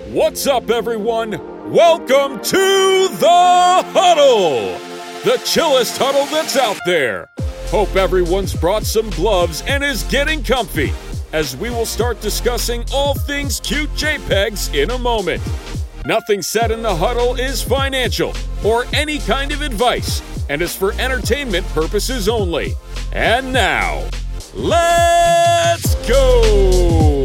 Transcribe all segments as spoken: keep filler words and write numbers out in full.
What's up, everyone? Welcome to the Huddle, the chillest huddle that's out there. Hope everyone's brought some gloves and is getting comfy, as we will start discussing all things cute JPEGs in a moment. Nothing said in the huddle is financial or any kind of advice, and is for entertainment purposes only. And now, let's go!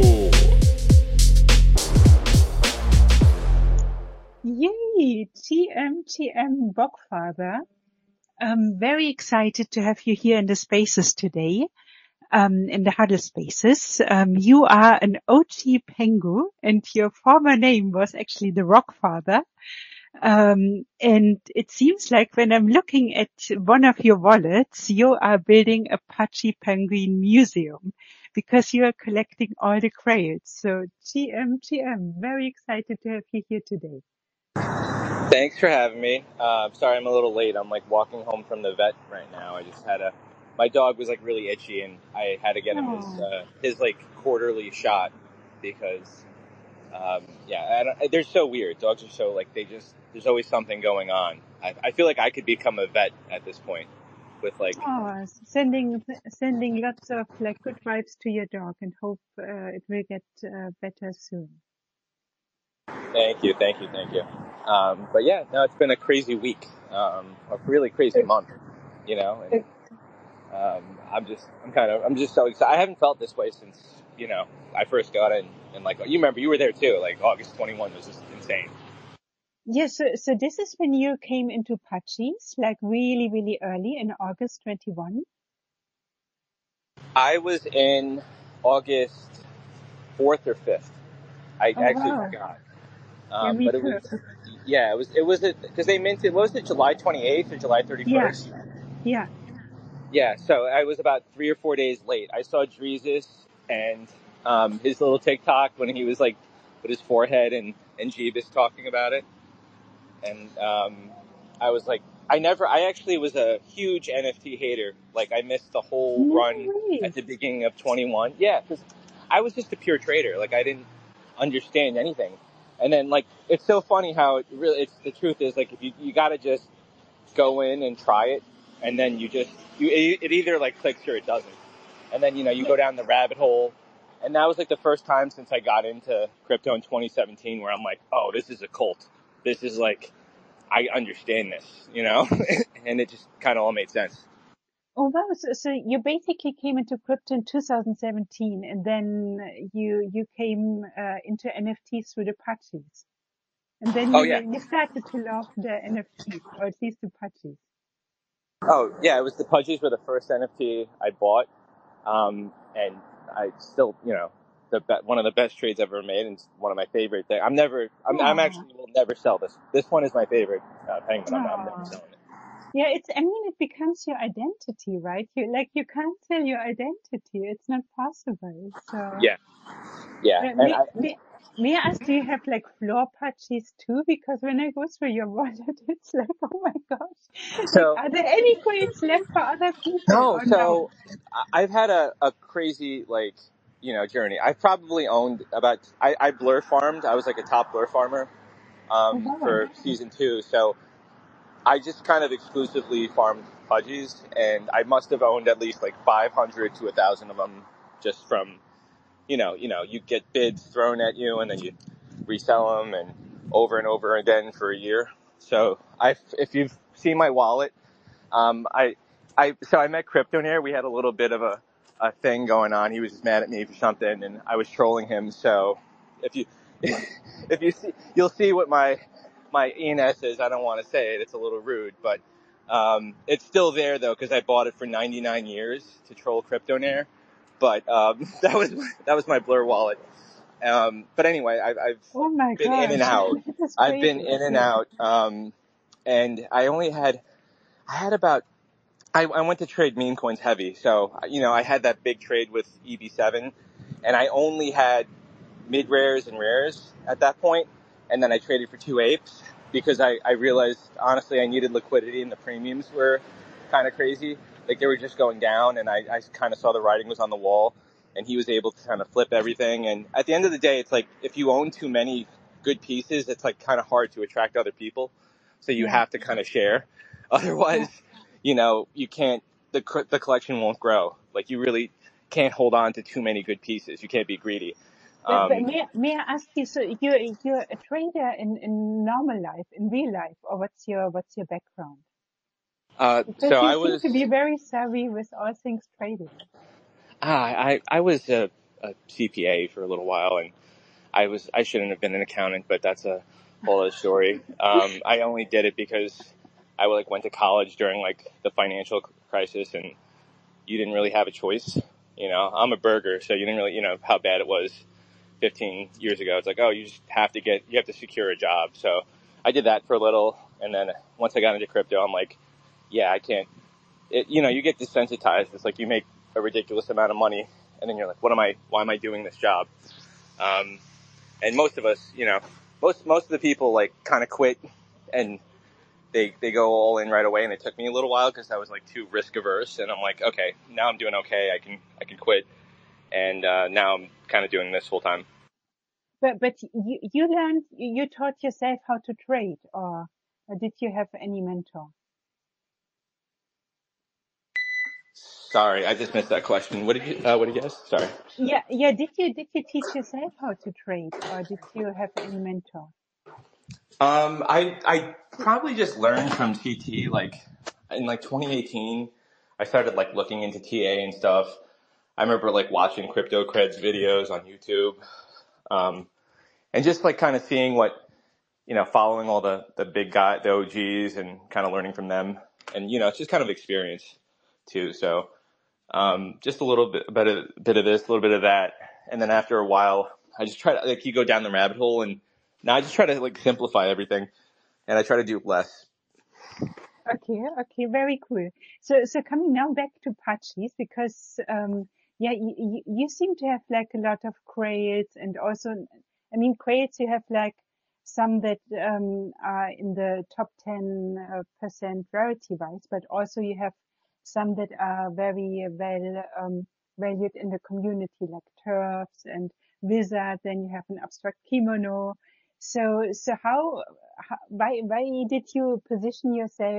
Yay, T M T M Bockfather. I'm very excited to have you here in the spaces today, um, in the Huddle spaces. Um, you are an O G Pengu, and your former name was actually the Rockfather. Um, and it seems like when I'm looking at one of your wallets, you are building a Pudgy Penguin museum because you are collecting all the crayols. So T M T M, very excited to have you here today. Thanks for having me. Uh, sorry I'm a little late. I'm like walking home from the vet right now. I just had a, my dog was like really itchy and I had to get him his, uh, his like quarterly shot because, um, yeah, I don't, they're so weird. Dogs are so like, they just, there's always something going on. I, I feel like I could become a vet at this point with like. Oh, sending, sending lots of like good vibes to your dog and hope, uh, it will get uh, better soon. Thank you, thank you, thank you. Um, but yeah, no, it's been a crazy week, um, a really crazy month, you know, and, um, I'm just, I'm kind of, I'm just so excited. I haven't felt this way since, you know, I first got in, and like, you remember, you were there too, like August twenty-first was just insane. Yes, yeah, so, so this is when you came into Pudgies, like really, really early in August twenty-first? I was in August fourth or fifth. I oh, actually wow. forgot. Yeah, Um, me but it too. was, yeah, it was, it was, because they minted, what was it, July twenty-eighth or July thirty-first? Yeah, yeah. Yeah, so I was about three or four days late. I saw Dreezus and um, his little TikTok when he was like with his forehead and, and Jeebus talking about it. And um, I was like, I never, I actually was a huge N F T hater. Like I missed the whole No run way. at the beginning of twenty-one. Yeah, because I was just a pure trader. Like I didn't understand anything. And then like, it's so funny how it really, it's the truth is like, if you, you gotta just go in and try it. And then you just, you, it, it either like clicks or it doesn't. And then, you know, you go down the rabbit hole. And that was like the first time since I got into crypto in twenty seventeen where I'm like, oh, this is a cult. This is like, I understand this, you know? And it just kind of all made sense. Oh, wow. So, so you basically came into crypto in two thousand seventeen, and then you, you came, uh, into N F Ts through the Pudgies. And then you, Oh, yeah. you started to love the N F Ts, or at least the Pudgies. Oh, yeah, it was the Pudgies were the first N F T I bought. Um, and I still, you know, the be- one of the best trades I've ever made, and it's one of my favorite things. I'm never, I'm, I'm actually will never sell this. This one is my favorite uh, penguin. I'm, I'm never selling it. Yeah, it's, I mean, it becomes your identity, right? You, like, you can't sell your identity. It's not possible. So. Yeah. Yeah. Uh, And may, I, may, may I ask, do you have like floor Pudgies too? Because when I go through your wallet, it's like, oh my gosh. so, Like, are there any coins left for other people? no, or so no? I- I've had a, a crazy, like, you know, journey. I've probably owned about, I, I blur farmed. I was like a top blur farmer, um, Oh, wow. for season two. So I just kind of exclusively farmed Pudgies, and I must have owned at least like five hundred to a thousand of them just from, you know, you know, you get bids thrown at you and then you resell them and over and over again for a year. So I, if you've seen my wallet, um, I, I, so I met Cryptonaire. We had a little bit of a, a thing going on. He was just mad at me for something and I was trolling him. So if you, if you see, you'll see what my, my E N S is. I don't want to say it. It's a little rude, but, um, it's still there though, cause I bought it for ninety-nine years to troll Cryptonaire. But, um, that was, that was my Blur wallet. Um, but anyway, I've, I've oh my been gosh. in and out. I've been crazy. in and out. Um, and I only had, I had about, I, I went to trade meme coins heavy. So, you know, I had that big trade with E V seven and I only had mid rares and rares at that point. And then I traded for two apes because I, I realized, honestly, I needed liquidity and the premiums were kind of crazy. Like they were just going down and I, I kind of saw the writing was on the wall and he was able to kind of flip everything. And at the end of the day, it's like if you own too many good pieces, it's like kind of hard to attract other people. So you Yeah. have to kind of share. Otherwise, you know, you can't, the, the collection won't grow. Like you really can't hold on to too many good pieces. You can't be greedy. But, but Um, may, may I ask you, so you're, you're a trader in, in normal life, in real life, or what's your, what's your background? uh, Because so you I seem was, to be very savvy with all things trading. ah, I, I was a, a C P A for a little while, and I was, I shouldn't have been an accountant, but that's a whole other story. Um, I only did it because I like went to college during like the financial crisis, and you didn't really have a choice. You know, I'm a burger, so you didn't really, you know, how bad it was fifteen years ago. It's like, oh, you just have to get, you have to secure a job. So I did that for a little. And then once I got into crypto, I'm like, yeah, I can't, it, you know, you get desensitized. It's like you make a ridiculous amount of money and then you're like, what am I, why am I doing this job? Um, and most of us, you know, most, most of the people like kind of quit and they, they go all in right away. And it took me a little while because I was like too risk averse. And I'm like, okay, now I'm doing okay. I can, I can quit. And, uh, now I'm kind of doing this full time. But, but you, you learned, you taught yourself how to trade, or, or did you have any mentor? Sorry, I just missed that question. What did you, uh, what did you ask? Sorry. Yeah, yeah. Did you, did you teach yourself how to trade, or did you have any mentor? Um, I, I probably just learned from T T, like, in like twenty eighteen, I started like looking into T A and stuff. I remember like watching Crypto Creds videos on YouTube. Um, and just like kind of seeing what, you know, following all the, the big guy, the O Gs and kind of learning from them. And, you know, it's just kind of experience too. So, um, just a little bit, bit of, bit of this, a little bit of that. And then after a while, I just try to, like, you go down the rabbit hole, and now I just try to like simplify everything, and I try to do less. Okay, okay, very cool. So, so coming now back to Pachis, because, um, yeah, you, you, you seem to have like a lot of crates, and also, I mean, crates, you have like some that, um, are in the top ten uh, percent rarity wise, but also you have some that are very well, um, valued in the community, like turfs and wizard. Then you have an abstract kimono. So, so how, how why, why did you position yourself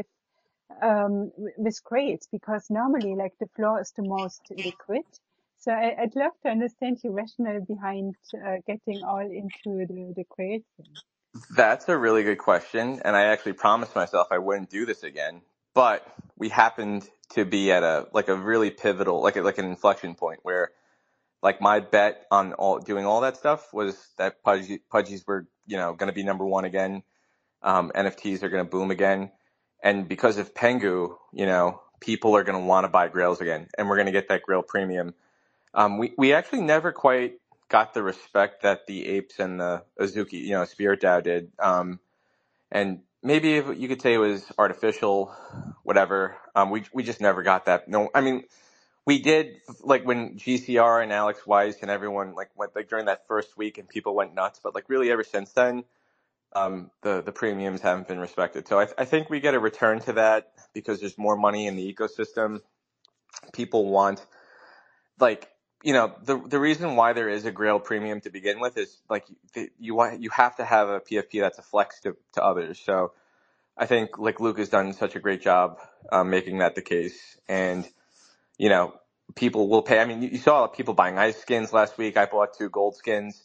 um, with crates? Because normally, like, the floor is the most liquid. So I, I'd love to understand your rationale behind uh, getting all into the, the crate thing. That's a really good question, and I actually promised myself I wouldn't do this again. But we happened to be at a like a really pivotal, like a, like an inflection point where, like, my bet on all doing all that stuff was that Pudgy, Pudgies were, you know, going to be number one again. Um, N F Ts are going to boom again, and because of Pengu, you know, people are going to want to buy Grails again, and we're going to get that Grail premium. Um, we we actually never quite got the respect that the apes and the Azuki, you know, Spirit DAO did. Um, and maybe if you could say it was artificial, whatever. Um, we we just never got that. No, I mean, we did, like, when G C R and Alex Weiss and everyone like went like during that first week, and people went nuts. But like really ever since then, um, the the premiums haven't been respected. So I, I think we get a return to that because there's more money in the ecosystem. People want, like, you know, the the reason why there is a Grail premium to begin with is like the, you want you have to have a P F P that's a flex to, to others. So I think like Luke has done such a great job um, making that the case, and you know, people will pay. I mean, you, you saw people buying ice skins last week. I bought two gold skins.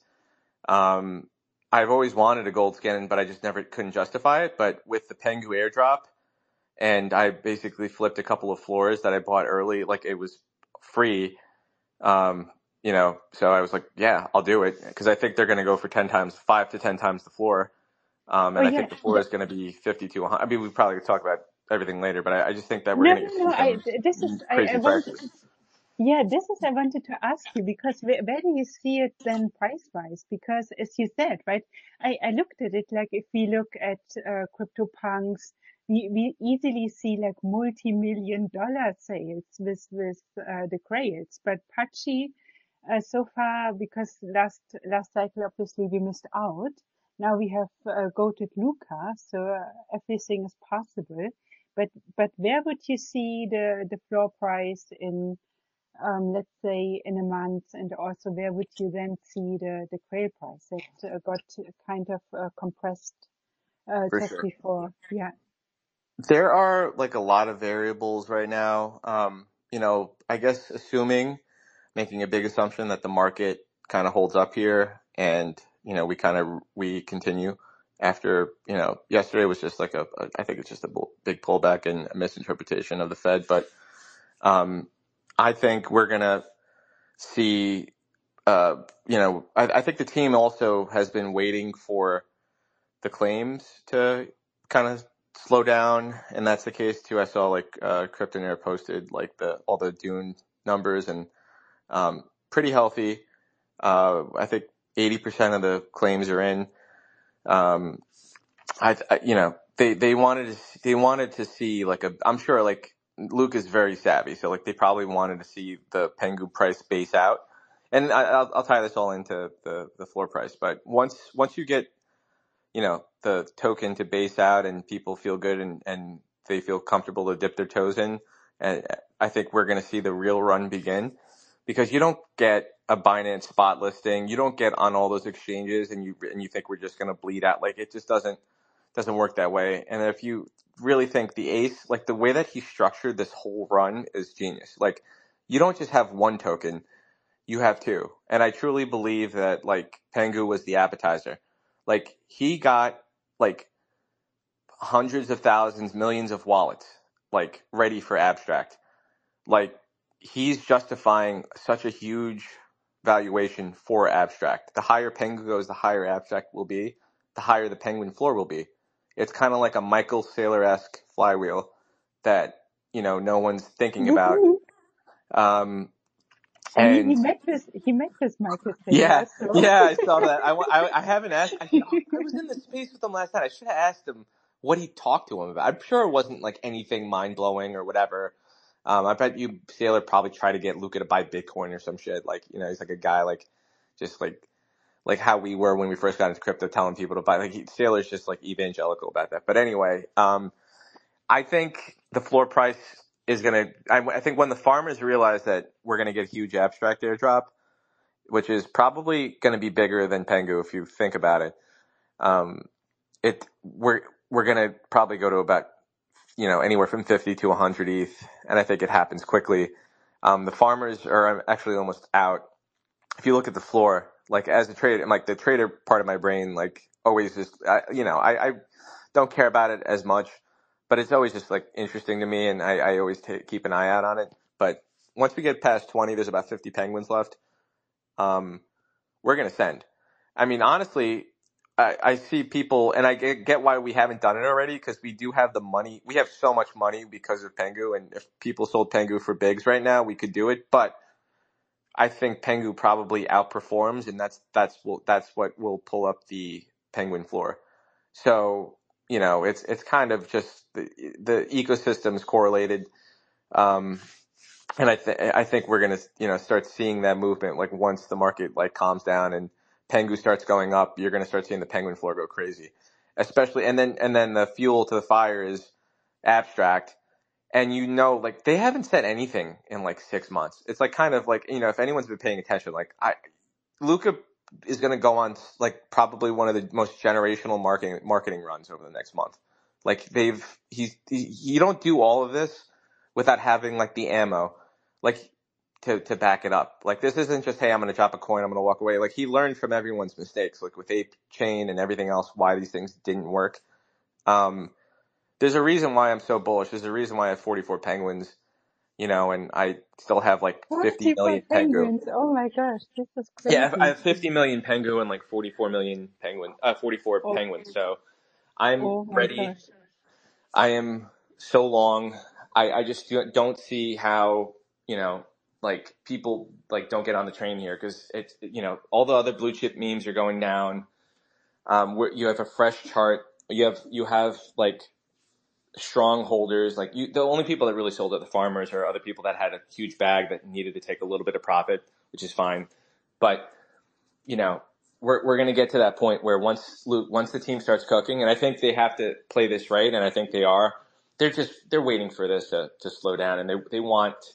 Um, I've always wanted a gold skin, but I just never couldn't justify it. But with the Pengu airdrop, and I basically flipped a couple of floors that I bought early, like it was free. Um, you know, so I was like, yeah, I'll do it, because I think they're going to go for ten times, five to ten times the floor. Um, and Oh I yeah, think the floor is going to be fifty to one hundred. I mean, we probably could talk about everything later, but I, I just think that we're no, going to no, see no. I some this is I, I crazy wanted. prices. Yeah, this is I wanted to ask you, because where, where do you see it then price wise? Because as you said, right, I, I looked at it, like, if we look at uh, CryptoPunks, we, we easily see like multi-million dollar sales with with uh, the Grails. But Pachi, uh, so far, because last last cycle obviously we missed out. Now we have uh, goated Luca, so uh, everything is possible. But but where would you see the the floor price in um, let's say in a month, and also where would you then see the, the quail price that uh, got kind of uh, compressed uh, For just sure. before? Yeah. There are like a lot of variables right now. Um, you know, I guess assuming, making a big assumption that the market kind of holds up here and, you know, we kind of, we continue after, you know, yesterday was just like a, a I think it's just a bull- big pullback and a misinterpretation of the Fed. But, um, I think we're going to see, uh, you know, I, I think the team also has been waiting for the claims to kind of slow down, and that's the case too. I saw like uh, Kryptonair posted like the all the Dune numbers and um, pretty healthy. Uh, I think eighty percent of the claims are in. Um, I, I you know they they wanted to they wanted to see like a I'm sure like Luke is very savvy, so like they probably wanted to see the Pengu price base out, and I, I'll I'll tie this all into the the floor price. But once once you get you know, the token to base out and people feel good and, and they feel comfortable to dip their toes in. And I think we're going to see the real run begin because you don't get a Binance spot listing. You don't get on all those exchanges and you, and you think we're just going to bleed out. Like it just doesn't, doesn't work that way. And if you really think the Ace, like the way that he structured this whole run is genius. Like you don't just have one token, you have two. And I truly believe that like Pengu was the appetizer. Like he got like hundreds of thousands, millions of wallets like ready for abstract. Like he's justifying such a huge valuation for abstract. The higher Pengu goes, the higher abstract will be, the higher the Penguin floor will be. It's kind of like a Michael Saylor-esque flywheel that, you know, no one's thinking about. Um, And, and he, he met with he met with Michael Saylor. Yeah, so. yeah, I saw that. I, I, I haven't asked. I, I was in the space with him last night. I should have asked him what he talked to him about. I'm sure it wasn't like anything mind blowing or whatever. Um, I bet you Saylor probably tried to get Luca to buy Bitcoin or some shit. Like, you know, he's like a guy like, just like, like how we were when we first got into crypto, telling people to buy. Like, he, Saylor's just like evangelical about that. But anyway, um, I think the floor price is gonna. I, I think when the farmers realize that we're gonna get a huge abstract airdrop, which is probably going to be bigger than Pengu if you think about it. Um, it we're we're going to probably go to about you know anywhere from fifty to one hundred E T H, and I think it happens quickly. Um, the farmers are actually almost out. If you look at the floor, like as a trader, like the trader part of my brain, like always just I, you know I, I don't care about it as much, but it's always just like interesting to me, and I, I always t- keep an eye out on it. But once we get past twenty, there's about fifty penguins left. Um, we're going to send. I mean, honestly, I, I see people, and I get, get why we haven't done it already, because we do have the money. We have so much money because of Pengu, and if people sold Pengu for bigs right now, we could do it. But I think Pengu probably outperforms, and that's that's that's what will pull up the Penguin floor. So you know, it's it's kind of just the the ecosystem's correlated. Um, And I think I think we're gonna you know start seeing that movement like once the market like calms down and Pengu starts going up, you're gonna start seeing the Penguin floor go crazy, especially and then and then the fuel to the fire is abstract, and you know like they haven't said anything in like six months. It's like kind of like you know if anyone's been paying attention, like I Luca is gonna go on like probably one of the most generational marketing marketing runs over the next month. Like they've he's he, you don't do all of this without having like the ammo. Like to to back it up. Like this isn't just, hey, I'm gonna drop a coin, I'm gonna walk away. Like he learned from everyone's mistakes, like with Ape Chain and everything else, why these things didn't work. Um, there's a reason why I'm so bullish. There's a reason why I have forty-four penguins, you know, and I still have like fifty million Pengu. Oh my gosh, this is crazy. Yeah, I have fifty million Pengu and like forty-four million penguin, uh, forty-four oh. penguins. So I'm oh ready. Gosh. I am so long. I, I just don't see how, you know, like people like don't get on the train here because it's, you know, all the other blue chip memes are going down. Um, where you have a fresh chart. You have, you have like strong holders. Like you, the only people that really sold are the farmers or other people that had a huge bag that needed to take a little bit of profit, which is fine. But, you know, we're, we're going to get to that point where once, once the team starts cooking, and I think they have to play this right. And I think they are, they're just, they're waiting for this to, to slow down, and they, they want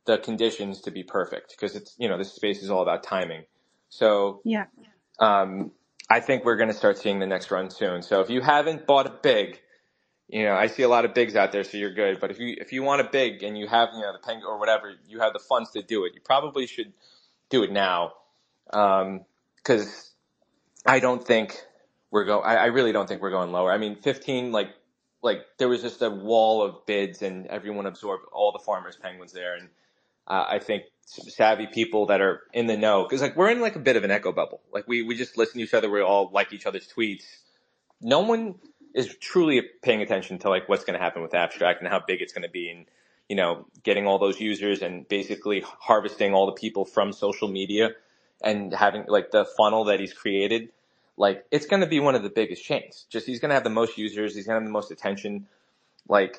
the conditions to be perfect, because it's, you know, this space is all about timing. So Yeah. um, I think we're going to start seeing the next run soon. So if you haven't bought a big, you know, I see a lot of bigs out there, so you're good. But if you if you want a big and you have, you know, the Pengu or whatever, you have the funds to do it, you probably should do it now, because um, I don't think we're go. I, I really don't think we're going lower. I mean, fifteen, like like there was just a wall of bids, and everyone absorbed all the farmers' penguins there, and uh, I think savvy people that are in the know, because like we're in like a bit of an echo bubble. Like we we just listen to each other. We all like each other's tweets. No one is truly paying attention to like what's going to happen with Abstract and how big it's going to be, and, you know, getting all those users and basically harvesting all the people from social media and having like the funnel that he's created. Like, it's going to be one of the biggest chains. Just, he's going to have the most users. He's going to have the most attention. Like,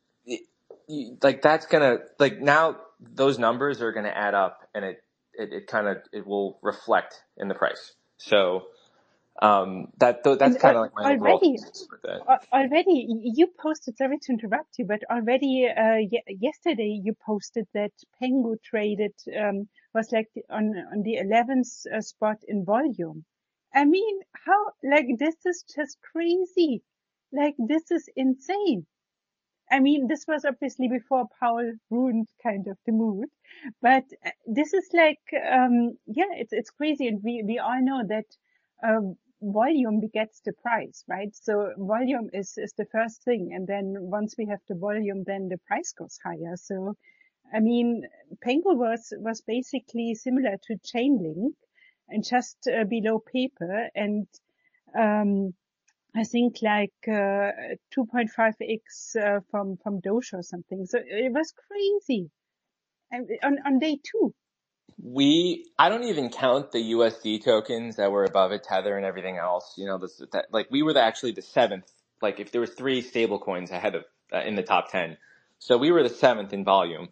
like that's going to, like, now those numbers are going to add up, and it, it, it kind of, it will reflect in the price. So, Um, that that's kind of like my overall already, thesis with that. already you posted, sorry to interrupt you, but already uh, y- yesterday you posted that Pengu traded um, was like on on the eleventh uh, spot in volume. I mean, how, like, this is just crazy. Like, this is insane. I mean, this was obviously before Paul ruined kind of the mood, but uh, this is like, um, yeah, it's it's crazy, and we we all know that um, volume begets the price, right? So volume is is the first thing, and then once we have the volume, then the price goes higher. So, I mean, Pengu was was basically similar to Chainlink, and just uh, below paper, and um, I think like uh, two point five x uh, from from Doge or something. So it was crazy. And on on day two. We, I don't even count the U S D tokens that were above it, Tether and everything else. You know, this, that, like we were the, actually the seventh. Like if there was three stable coins ahead of uh, in the top ten, so we were the seventh in volume.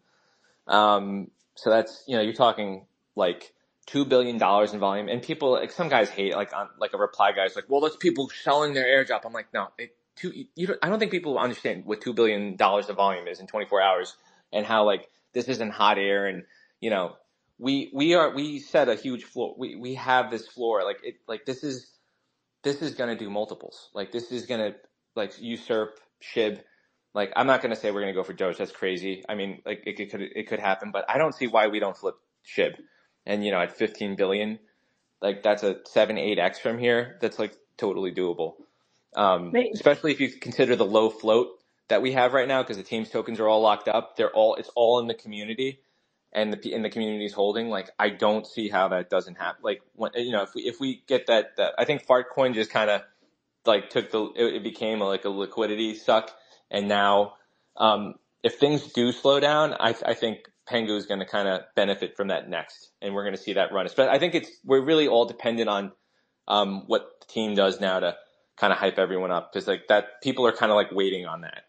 Um, so that's, you know, you're talking like two billion dollars in volume, and people, like some guys hate, like on, like a reply guy's like, well, that's people selling their airdrop. I'm like, no, it, two, you don't, I don't think people understand what two billion dollars of volume is in twenty-four hours, and how like this isn't hot air, and you know, we we are we set a huge floor. We we have this floor, like it, like this is this is gonna do multiples. Like this is gonna like usurp SHIB. Like, I'm not going to say we're going to go for Doge. That's crazy. I mean, like, it, it could it could happen, but I don't see why we don't flip SHIB. And, you know, at fifteen billion, like, that's a seven, eight x from here. That's, like, totally doable. Um, especially if you consider the low float that we have right now, because the team's tokens are all locked up. They're all, it's all in the community, and the, and the community's holding. Like, I don't see how that doesn't happen. Like, when, you know, if we, if we get that, that I think Fartcoin just kind of, like, took the, it, it became a, like a liquidity suck. And now, um, if things do slow down, I, I think Pengu is going to kind of benefit from that next, and we're going to see that run. But I think it's we're really all dependent on um, what the team does now to kind of hype everyone up, because like that, people are kind of like waiting on that.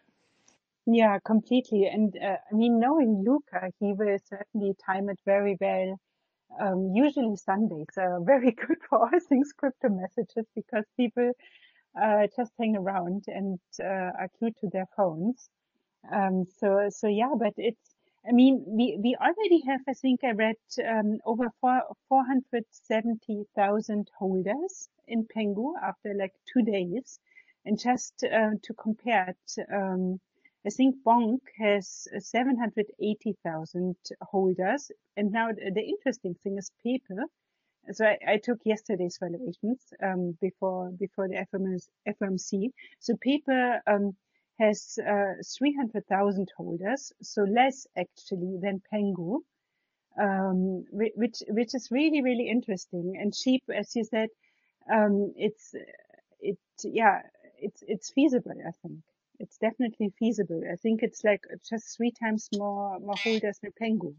Yeah, completely. And uh, I mean, knowing Luca, he will certainly time it very well. Um, usually Sundays are very good for all things crypto messages, because people uh, just hang around and uh, are glued to their phones. Um, so, so yeah, but it's, I mean, we, we already have, I think I read, um, over four, four hundred seventy thousand holders in Pengu after like two days. And just, uh, to compare it, um, I think Bonk has seven hundred eighty thousand holders. And now the, the interesting thing is Pepe. So I, I took yesterday's valuations, um, before, before the F M C. So Pepe, um, has uh, three hundred thousand holders, so less actually than Pengu, um, which which is really really interesting and cheap, as you said. Um, it's it yeah, it's it's feasible. I think it's definitely feasible. I think it's like just three times more more holders than Pengu.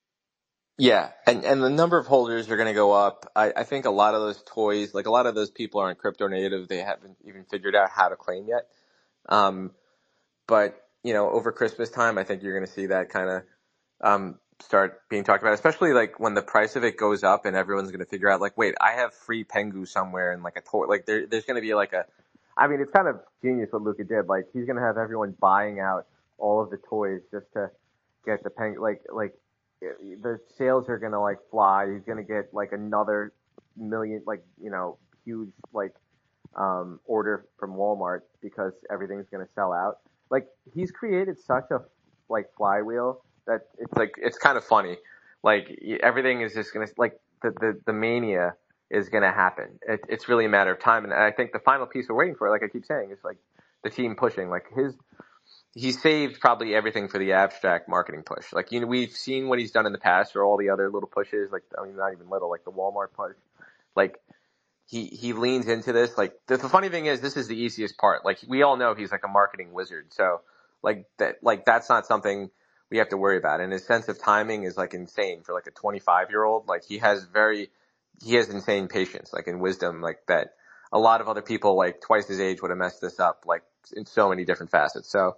Yeah, and and the number of holders are going to go up. I, I think a lot of those toys, like a lot of those people aren't crypto native. They haven't even figured out how to claim yet. Um, But, you know, over Christmas time, I think you're going to see that kind of um, start being talked about, especially like when the price of it goes up and everyone's going to figure out like, wait, I have free Pengu somewhere and like a toy. Like there, there's going to be like a, I mean, it's kind of genius what Luca did. Like he's going to have everyone buying out all of the toys just to get the Pengu. Like, like the sales are gonna like fly. He's gonna get like another million, like you know, huge like um, order from Walmart because everything's gonna sell out. Like he's created such a like flywheel that it's like it's kind of funny. Like everything is just gonna like the the, the mania is gonna happen. It, it's really a matter of time, and I think the final piece we're waiting for, like I keep saying, is like the team pushing. Like his, he saved probably everything for the abstract marketing push. Like you know, we've seen what he's done in the past or all the other little pushes. Like I mean, not even little, like the Walmart push. Like he he leans into this. Like the, the funny thing is, this is the easiest part. Like we all know he's like a marketing wizard. So like that, like that's not something we have to worry about. And his sense of timing is like insane for like a twenty-five year old. Like he has very, he has insane patience, like and wisdom, like that. A lot of other people like twice his age would have messed this up, like in so many different facets. So,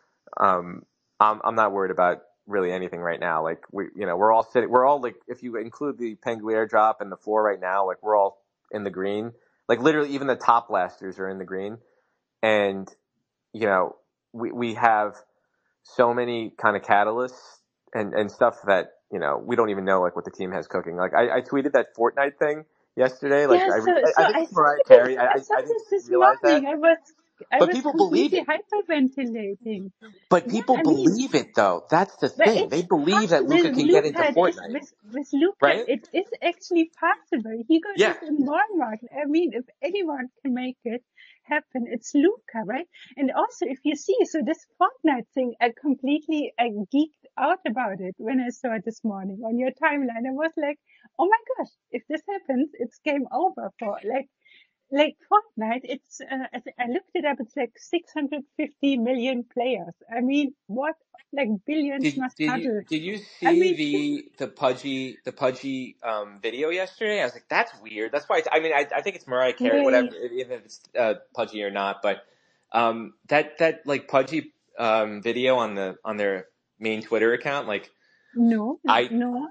um, I'm I'm not worried about really anything right now. Like we, you know, we're all sitting, we're all like, if you include the Pengu airdrop and the floor right now, like we're all in the green. Like literally, even the top blasters are in the green, and you know, we we have so many kind of catalysts and, and stuff that, you know, we don't even know like what the team has cooking. Like I, I tweeted that Fortnite thing yesterday. Like Yeah, I, so, I, so I think I it's saw Mariah this, Carey. I, I I, saw I didn't this this realize that. morning. I was, I But was people believe completely it. hyperventilating. But Yeah, people I mean, believe it though. That's the but thing. They it's believe that possible. Luka With can get into Luca, it is, Fortnite, with, with Luca, right? it is actually possible. He got Yeah. this in Walmart. I mean, if anyone can make it happen, it's Luca, right? And also, if you see, so this Fortnite thing, I completely, I geeked out about it when I saw it this morning on your timeline. I was like, oh my gosh, if this happens, it's game over for like, like Fortnite, it's, uh, I, th- I looked it up, it's like six hundred fifty million players. I mean, what, like billions Did must did you huddle. did you I see mean, the the Pudgy the Pudgy um video yesterday? I was like, that's weird. That's why I, I mean I I think it's Mariah Carey, whatever, wait, if it's uh, Pudgy or not. But um that that like Pudgy um video on the on their main Twitter account, like no, I no.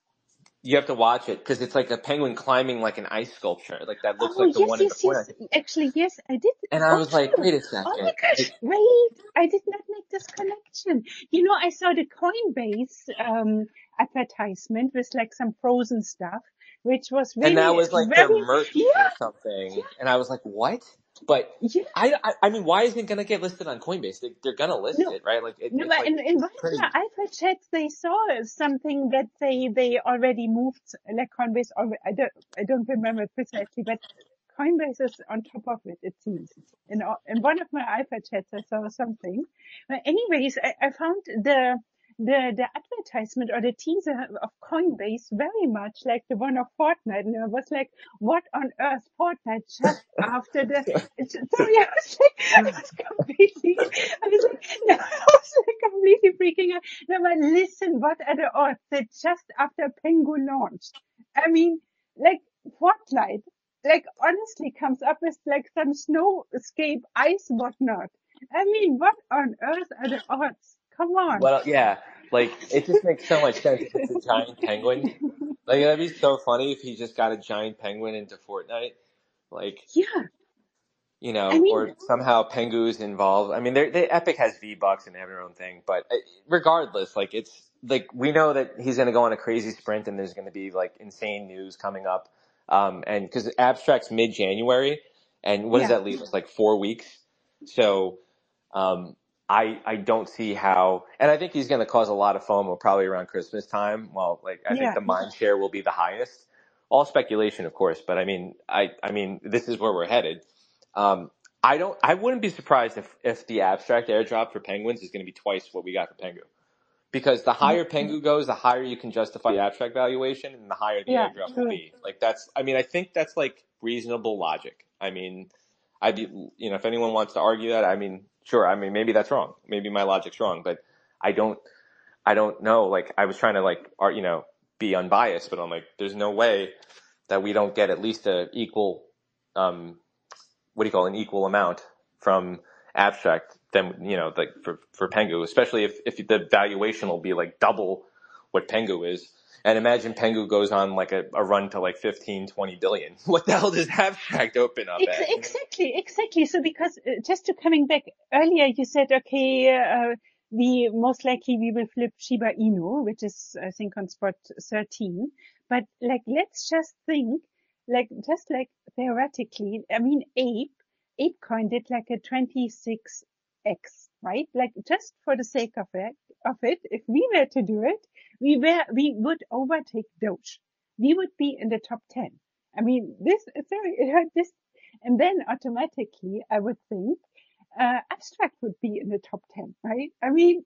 you have to watch it because it's like a penguin climbing like an ice sculpture, like that looks Oh, like the yes, one in the yes, corner. yes. Actually, yes, I did. And I Oh, was like, true. wait a Oh my second, gosh, like, wait. I did not make this connection. You know, I saw the Coinbase um advertisement with like some frozen stuff, which was and that really was like their very, merch or yeah, something. yeah, And I was like, what? But yeah. I, I, I mean, why isn't it going to get listed on Coinbase? They, they're going to list No, it, right? Like, it, no, it's but like in, in one of pretty. my alpha chats, they saw something that they, they already moved, like Coinbase, already, I don't, I don't remember precisely, but Coinbase is on top of it, it seems. In, all- in one of my alpha chats, I saw something. But anyways, I, I found the, the, the advertisement or the teaser of Coinbase very much like the one of Fortnite. And I was like, what on earth, Fortnite just after the, it's, sorry, I was like, I was completely, I was like, no, I was like completely freaking out. No, but listen, what are the odds that just after Pengu launched, I mean, like Fortnite, like honestly comes up with like some snowscape ice whatnot. I mean, what on earth are the odds? Come on. Well, yeah, like it just makes so much sense if it's a giant penguin. Like that'd be so funny if he just got a giant penguin into Fortnite. Like, Yeah, you I know, mean, or somehow Pengu's involved. I mean, they're, they Epic has V-Bucks and they have their own thing, but uh, regardless, like it's like we know that he's going to go on a crazy sprint and there's going to be like insane news coming up. Um, and because Abstract's mid-January, and what does yeah, that leave us? Like four weeks. So, um, I I don't see how, and I think he's going to cause a lot of FOMO probably around Christmas time. Well, like I think yeah, the mind share will be the highest. All speculation, of course, but I mean, I I mean, this is where we're headed. Um, I don't. I wouldn't be surprised if, if the abstract airdrop for Penguins is going to be twice what we got for Pengu, because the higher Pengu goes, the higher you can justify the abstract valuation, and the higher the yeah, airdrop will true. be. Like that's. I mean, I think that's like reasonable logic. I mean, I'd be. You know, if anyone wants to argue that, I mean, sure. I mean, maybe that's wrong. Maybe my logic's wrong, but I don't. I don't know. Like I was trying to like, art, you know, be unbiased, but I'm like, there's no way that we don't get at least a equal. Um, what do you call it, an equal amount from abstract than, you know, like for, for Pengu, especially if, if the valuation will be like double what Pengu is. And imagine Pengu goes on like a, a run to like fifteen, twenty billion. What the hell does abstract open up Ex- at? exactly, exactly. So because uh, just to coming back earlier, you said, okay, uh, we most likely we will flip Shiba Inu, which is I think on spot thirteen. But like, let's just think, like, just like theoretically, I mean, Ape, ApeCoin did like a twenty-six x, right? Like, just for the sake of it, of it, if we were to do it, we were, we would overtake Doge. We would be in the top ten. I mean, this, sorry, this, and then automatically, I would think, uh, Abstract would be in the top ten, right? I mean,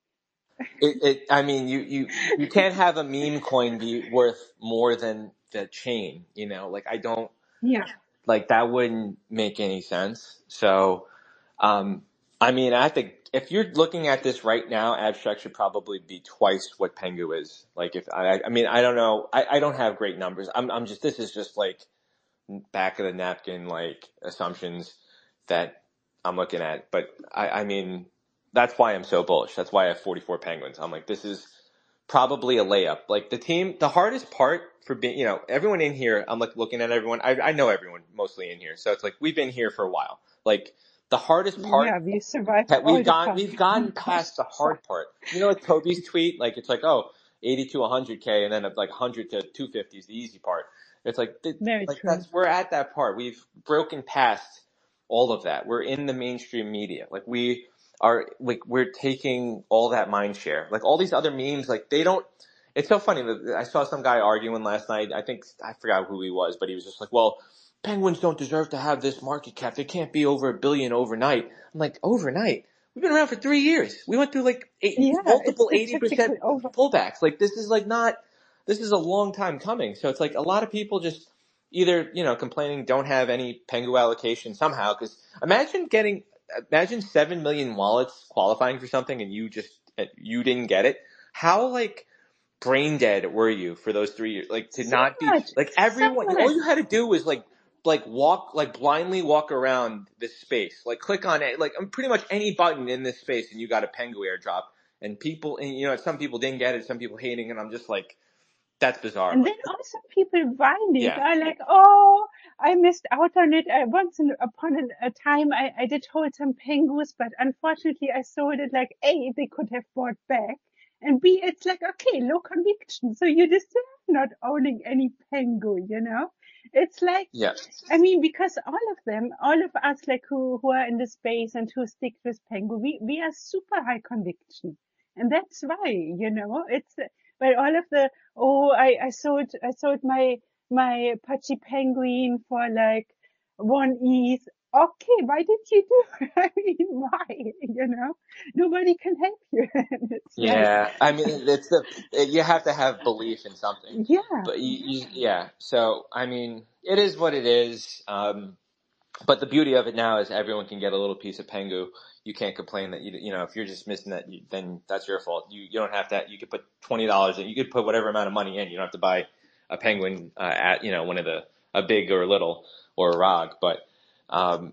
It, it, I mean, you, you, you can't have a meme coin be worth more than the chain, you know, like I don't, yeah, like that wouldn't make any sense. So, um, I mean, I think if you're looking at this right now, Abstract should probably be twice what Pengu is. Like if I, I mean, I don't know, I, I don't have great numbers. I'm, I'm just, this is just like back of the napkin, like assumptions that I'm looking at. But I, I mean, that's why I'm so bullish. That's why I have forty-four Penguins. I'm like, this is probably a layup. Like the team, the hardest part for being, you know, everyone in here, I'm like looking at everyone. I, I know everyone mostly in here. So it's like, we've been here for a while. Like the hardest part yeah, we survived that all we've the gone, time. we've gotten past the hard part. You know, like Toby's tweet, like it's like, oh, eighty to one hundred K and then like one hundred to two fifty is the easy part. It's like, Very like true. that's, we're at that part. We've broken past all of that. We're in the mainstream media. Like we are, like we're taking all that mind share. Like all these other memes, like they don't, it's so funny. I saw some guy arguing last night. I think, I forgot who he was, but he was just like, well, Penguins don't deserve to have this market cap. They can't be over a billion overnight. I'm like, overnight? We've been around for three years. We went through like eight, Yeah, multiple it's eighty percent statistically over. pullbacks. Like this is like not, this is a long time coming. So it's like a lot of people just either, you know, complaining don't have any Pengu allocation somehow. Cause imagine getting, imagine seven million wallets qualifying for something and you just, you didn't get it. How like brain dead were you for those three years? Like to So not be, much, like so everyone, all much. you had to do was like, like walk, like blindly walk around this space, like click on it, like pretty much any button in this space and you got a Pengu airdrop and people, and you know, some people didn't get it, some people hating it. I'm just like, that's bizarre. And Like, then also people whining yeah. are like, oh, I missed out on it. I, once in, upon a, a time I, I did hold some Pengus, but unfortunately I sold it. Like A, they could have bought back, and B, it's like, okay, low conviction. So you deserve not owning any Pengu, you know? It's like, Yeah. I mean, because all of them, all of us like who, who are in the space and who stick with Pengu, we, we are super high conviction. And that's why, you know, it's, but all of the, oh, I, I sold, I sold my, my Apache Penguin for like one E T H. Okay, why did you do it? I mean, why? You know, nobody can help you. It's Yeah. I mean, it's the, you have to have belief in something, like, yeah, but you, you, yeah. So, I mean, it is what it is. Um, But the beauty of it now is everyone can get a little piece of Pengu. You can't complain that you you know if you're just missing that, you, then that's your fault. You you don't have to. You could put twenty dollars in. You could put whatever amount of money in. You don't have to buy a Penguin uh, at you know one of the a big or a little or a R O G. But um,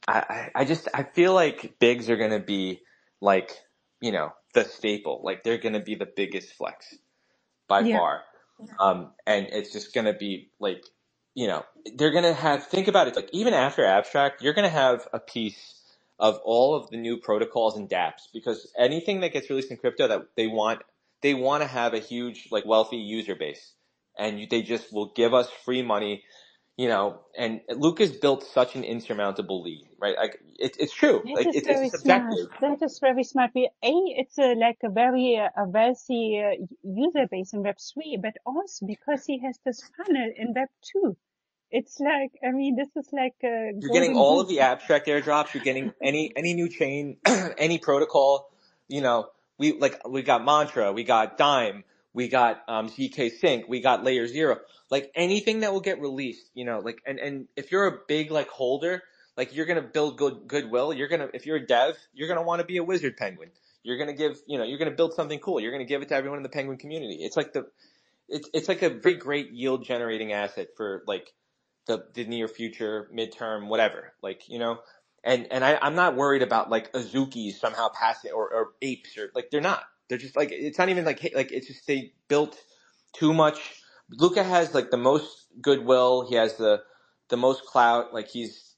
I I just I feel like bigs are gonna be like you know the staple. Like they're gonna be the biggest flex by yeah. far. Um, and it's just gonna be like, you know, they're gonna have, think about it, like even after Abstract, you're gonna have a piece of all of the new protocols and dApps because anything that gets released in crypto that they want, they want to have a huge, like wealthy user base and you, they just will give us free money, you know, and Lucas built such an insurmountable lead, right? Like it, it's true. That Like is it, very it's smart. subjective. That is very smart. We, A, it's a, like a very uh, a wealthy uh, user base in Web three, but also because he has this funnel in Web two. It's like, I mean, this is like a You're getting golden all goose. of the Abstract airdrops. You're getting any any new chain, any protocol. You know, we like we got Mantra, we got Dime, we got um, Z K Sync, we got Layer Zero. Like anything that will get released. You know, like and and if you're a big like holder, like you're gonna build good goodwill. You're gonna if you're a dev, you're gonna want to be a Wizard Penguin. You're gonna give you know you're gonna build something cool. You're gonna give it to everyone in the Penguin community. It's like the it's it's like a very great yield generating asset for like. The, the near future, midterm, whatever, like, you know, and, and I, I'm not worried about like Azukis somehow passing or, or apes or like, they're not, they're just like, it's not even like, like, it's just, they built too much. Luca has like the most goodwill. He has the, the most clout. Like he's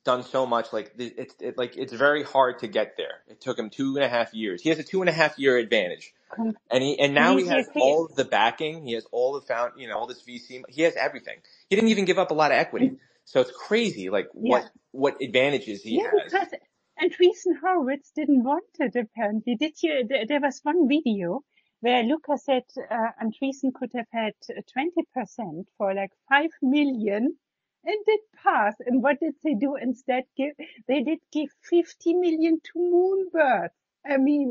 done so much. Like it's it, like it's very hard to get there. It took him two and a half years. He has a two and a half year advantage, and he and now he Completely has agree. all of the backing. He has all the found, you know, all this V C. He has everything. He didn't even give up a lot of equity, so it's crazy. Like Yeah. what what advantages he Yeah, has. because Andreessen Horowitz didn't want it apparently. Did you? There there was one video where Luca said uh, Andreessen could have had twenty percent for like five million and did pass. And what did they do instead? Give they did give fifty million to Moonbird. I mean,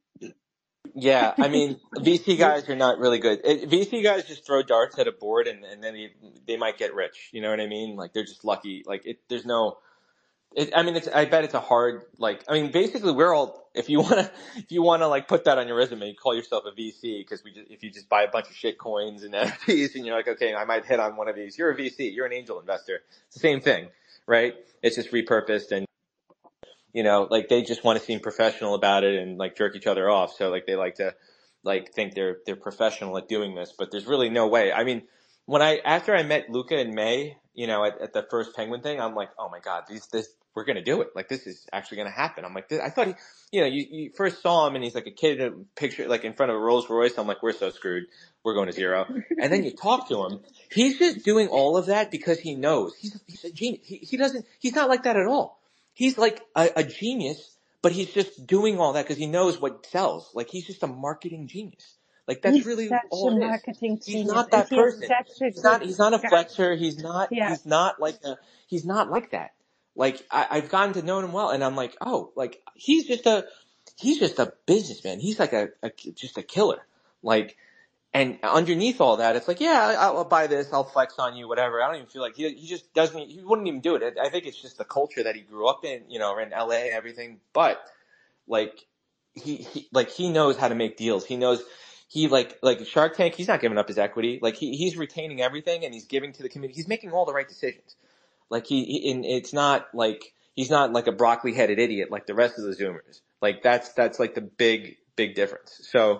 Yeah, I mean, V C guys are not really good. It, V C guys just throw darts at a board and, and then they, they might get rich. You know what I mean? Like they're just lucky. Like it, there's no. It, I mean, it's. I bet it's a hard. Like, I mean, basically, we're all. If you want to, if you want to like put that on your resume, you call yourself a V C because we. Just, if you just buy a bunch of shit coins and N F Ts and you're like, okay, I might hit on one of these. You're a V C. You're an angel investor. It's the same thing, right? It's just repurposed and. You know, like they just want to seem professional about it and like jerk each other off. So like they like to like think they're they're professional at doing this, but there's really no way. I mean, when I after I met Luca in May, you know, at, at the first Penguin thing, I'm like, oh my god, these this we're gonna do it. Like this is actually gonna happen. I'm like, I thought he, you know, you, you first saw him and he's like a kid in a picture like in front of a Rolls Royce. I'm like, we're so screwed. We're going to zero. And then you talk to him. He's just doing all of that because he knows he's he's a genius. He he doesn't. He's not like that at all. He's like a, a genius, but he's just doing all that because he knows what sells. Like he's just a marketing genius. Like that's he's really such all a it is. marketing He's genius, not and that he is person. such a He's not. good He's not a guy. flexer. He's not. Yeah. He's not like a. He's not like that. Like I, I've gotten to know him well, and I'm like, oh, like he's just a. He's just a businessman. He's like a, a just a killer. Like. And underneath all that, it's like, yeah, I'll, I'll buy this, I'll flex on you, whatever. I don't even feel like he he just doesn't. He wouldn't even do it. I think it's just the culture that he grew up in, you know, in L A and everything. But like he, he like he knows how to make deals. He knows he like like Shark Tank. He's not giving up his equity. Like he he's retaining everything and he's giving to the community. He's making all the right decisions. Like he, he and it's not like he's not like a broccoli headed idiot like the rest of the Zoomers. Like that's that's like the big big difference. So.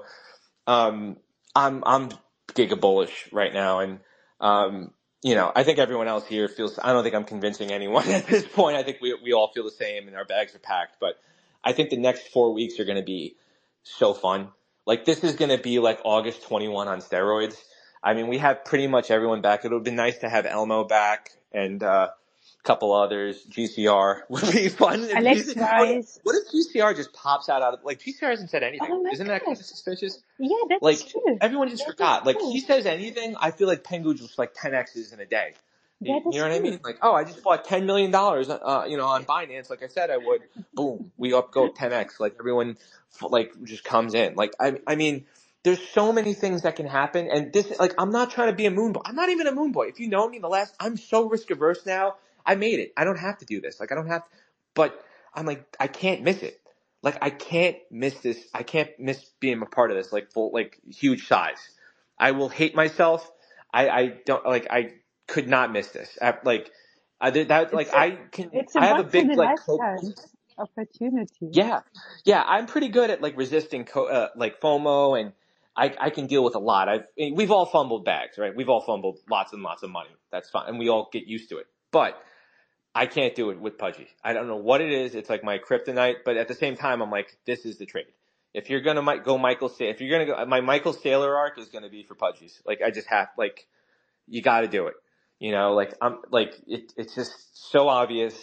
um I'm I'm giga bullish right now, and um, you know I think everyone else here feels. I don't think I'm convincing anyone at this point. I think we we all feel the same, and our bags are packed. But I think the next four weeks are going to be so fun. Like this is going to be like August twenty-first on steroids. I mean, we have pretty much everyone back. It would have been nice to have Elmo back and uh, a couple others. G C R would be fun. Alex Rice. What if G C R just pops out out of like G C R hasn't said anything? Oh my Isn't that kind gosh. of suspicious? Yeah, that's Like true. everyone just That forgot. is Like true. he says anything, I feel like Pengu just like ten X's in a day. You, That you is know what I true. mean? Like, oh, I just bought ten million dollars, uh, you know, on Binance, like I said I would. Boom, we up go ten X. Like everyone, like just comes in. Like I, I mean, there's so many things that can happen, and this, like, I'm not trying to be a moon boy. I'm not even a moon boy. If you know me, the last, I'm so risk averse now. I made it. I don't have to do this. Like I don't have, to, but I'm like, I can't miss it. Like I can't miss this. I can't miss being a part of this. Like full, like huge size. I will hate myself. I, I don't like. I could not miss this. I, like I did that. Like It's a, I can. it's a I have a once in big a like. Co- lifetime opportunity. yeah, yeah. I'm pretty good at like resisting co- uh, like FOMO, and I I can deal with a lot. I've we've all fumbled bags, right? We've all fumbled lots and lots of money. That's fine, and we all get used to it. But I can't do it with Pudgy. I don't know what it is. It's like my kryptonite. But at the same time, I'm like, this is the trade. If you're gonna mi- go Michael, Sa- if you're gonna go, my Michael Saylor arc is gonna be for Pudgies. Like I just have, like, you got to do it. You know, like I'm, like it, it's just so obvious.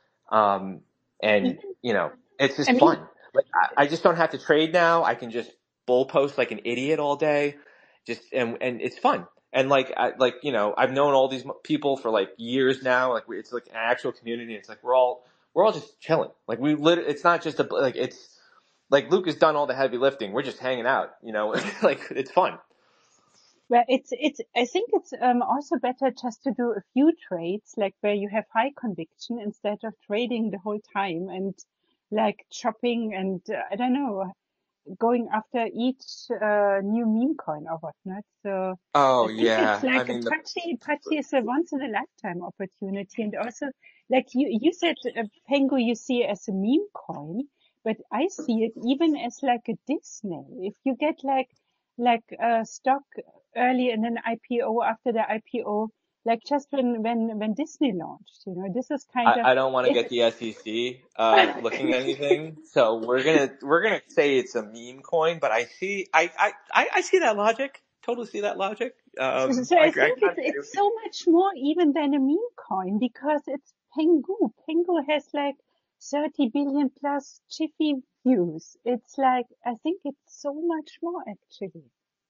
Um, and Even, you know, it's just I mean, fun. Like I, I just don't have to trade now. I can just bull post like an idiot all day. Just and and it's fun. And like, I, like, you know, I've known all these people for like years now. Like it's like an actual community. It's like, we're all, we're all just chilling. Like we literally, it's not just a, like, it's like Luke has done all the heavy lifting. We're just hanging out, you know, like it's fun. well, it's, it's, I think it's um, also better just to do a few trades, like where you have high conviction instead of trading the whole time and like chopping and uh, I don't know, going after each uh, new meme coin or whatnot. So Oh I think yeah. it's like I mean, a the, Pudgy, Pudgy is a once in a lifetime opportunity. And also, like you, you said, uh, Pengu you see as a meme coin, but I see it even as like a Disney. If you get like, like a stock early in an I P O, after the I P O, like just when, when, when Disney launched, you know, this is kind I, of, I don't want to if, get the S E C uh, looking at anything, so we're gonna we're gonna say it's a meme coin. But I see I I, I I see that logic. Totally see that logic. so, Um, so I, I I think kind it's, of do. it's so much more even than a meme coin because it's Pengu. Pengu has like thirty billion plus Jiffy views. It's like, I think it's so much more actually.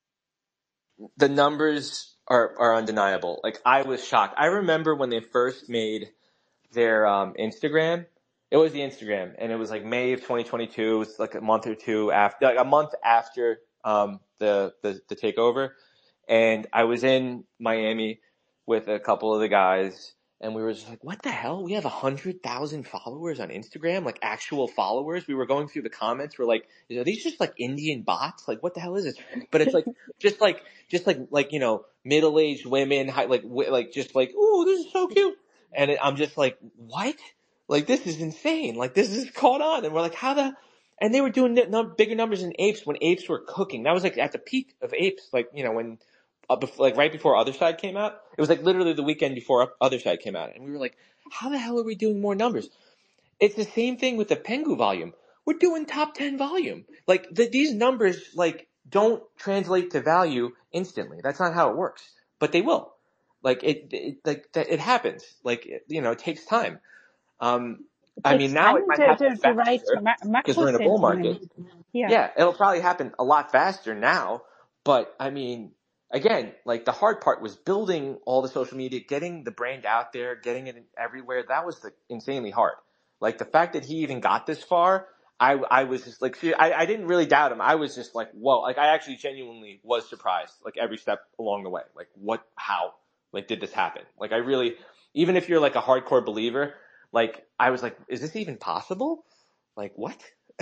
The numbers are are undeniable. Like I was shocked. I remember when they first made their um, Instagram. It was the Instagram, and it was like May of twenty twenty-two. It was like a month or two after, like a month after um, the, the the takeover. And I was in Miami with a couple of the guys, and we were just like, "What the hell? We have a hundred thousand followers on Instagram, like actual followers." We were going through the comments. We're like, "Are these just like Indian bots? Like, what the hell is this?" But it's like just like just like like you know middle aged women, hi- like wi- like just like, "Oh, this is so cute." And it, I'm just like, what? Like, this is insane. Like, this is caught on. And we're like, how the, and they were doing num- bigger numbers than apes when apes were cooking. That was like at the peak of apes. Like, you know, when, uh, bef- like right before Other Side came out, it was like literally the weekend before Other Side came out. And we were like, how the hell are we doing more numbers? It's the same thing with the Pengu volume. We're doing top ten volume. Like, the, these numbers, like, don't translate to value instantly. That's not how it works. But they will. Like it, it like it happens. Like it, you know, it takes time. Um, It I takes mean, now it time might to, happen to, to write faster ma- because macro we're in a bull market. sentiment. Yeah. Yeah, it'll probably happen a lot faster now. But I mean, again, like the hard part was building all the social media, getting the brand out there, getting it everywhere. That was the insanely hard. Like the fact that he even got this far, I I was just like, I I didn't really doubt him. I was just like, whoa! Like I actually genuinely was surprised, like every step along the way. Like what? How? Like did this happen? Like I really, even if you're like a hardcore believer, like I was like, is this even possible? Like what?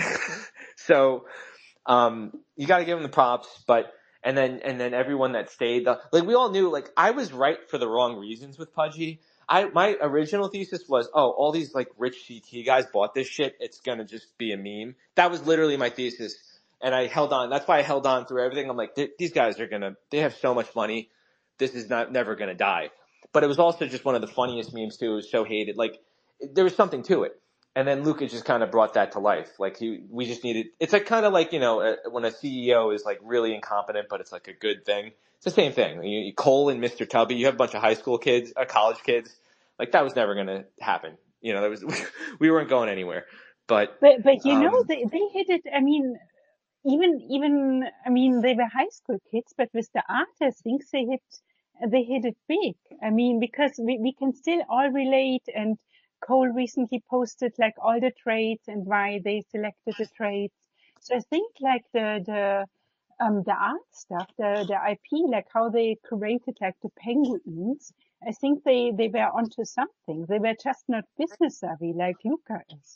So um, you got to give him the props, but and then and then everyone that stayed, the, like we all knew, like I was right for the wrong reasons with Pudgy. I my original thesis was, oh, all these like rich C T guys bought this shit. It's gonna just be a meme. That was literally my thesis, and I held on. That's why I held on through everything. I'm like, these guys are gonna, they have so much money. This is not never gonna die. But it was also just one of the funniest memes too. It was so hated. Like there was something to it. And then Luka just kind of brought that to life. Like he, we just needed. It's like kind of like you know uh, when a C E O is like really incompetent, but it's like a good thing. It's the same thing. You, you, Cole and Mister Tubby. You have a bunch of high school kids, uh, college kids. Like that was never gonna happen. You know, that was we weren't going anywhere. But But, but you know, um, they, they hit it. I mean, even, even, I mean, they were high school kids, but with the art, I think they hit, they hit it big. I mean, because we, we can still all relate, and Cole recently posted like all the trades and why they selected the trades. So I think like the, the, um, the art stuff, the, the I P, like how they created like the penguins, I think they, they were onto something. They were just not business savvy like Luca is.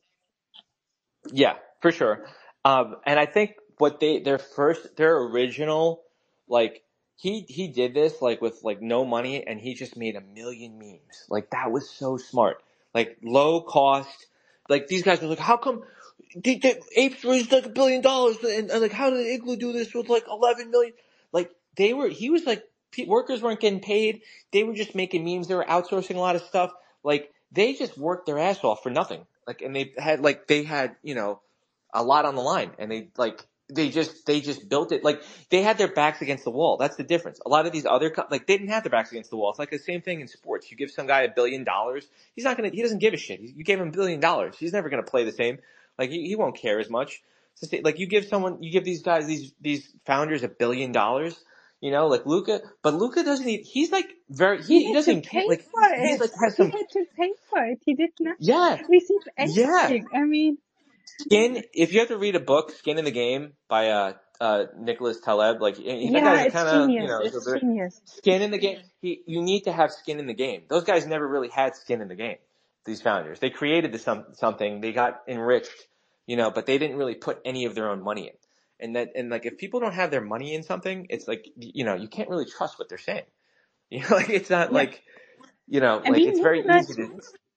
yeah, for sure. Um, and I think what they their first their original like he he did this like with like no money and he just made a million memes. Like that was so smart. Like low cost. Like these guys were like, how come the, the apes raised like a billion dollars and, and like how did Igloo do this with like eleven million? Like they were he was like pe- workers weren't getting paid. They were just making memes. They were outsourcing a lot of stuff. Like they just worked their ass off for nothing. Like and they had like they had you know a lot on the line and they like they just they just built it like they had their backs against the wall. That's the difference. A lot of these other co- like they didn't have their backs against the wall. It's like the same thing in sports. You give some guy a billion dollars, he's not gonna he doesn't give a shit. You gave him a billion dollars, he's never gonna play the same. Like he, he won't care as much. So say, like you give someone you give these guys these these founders a billion dollars. You know, like Luca, but Luca doesn't even, he's like very, He he, he had doesn't to even care, pay like, for he's it. like, has He some, had to pay for it. He did not yeah, receive yeah. anything. I mean, Skin. If you have to read a book, Skin in the Game by uh uh Nicholas Taleb, like he, that yeah, guy's a it's kind of you genius. know It's a genius. skin in the game. He you need to have skin in the game. Those guys never really had skin in the game. These founders, they created the some something. They got enriched, you know, but they didn't really put any of their own money in. And that and like if people don't have their money in something, it's like you know you can't really trust what they're saying. You know, like it's not Yeah. like you know I like mean, it's very Moonbird, easy to.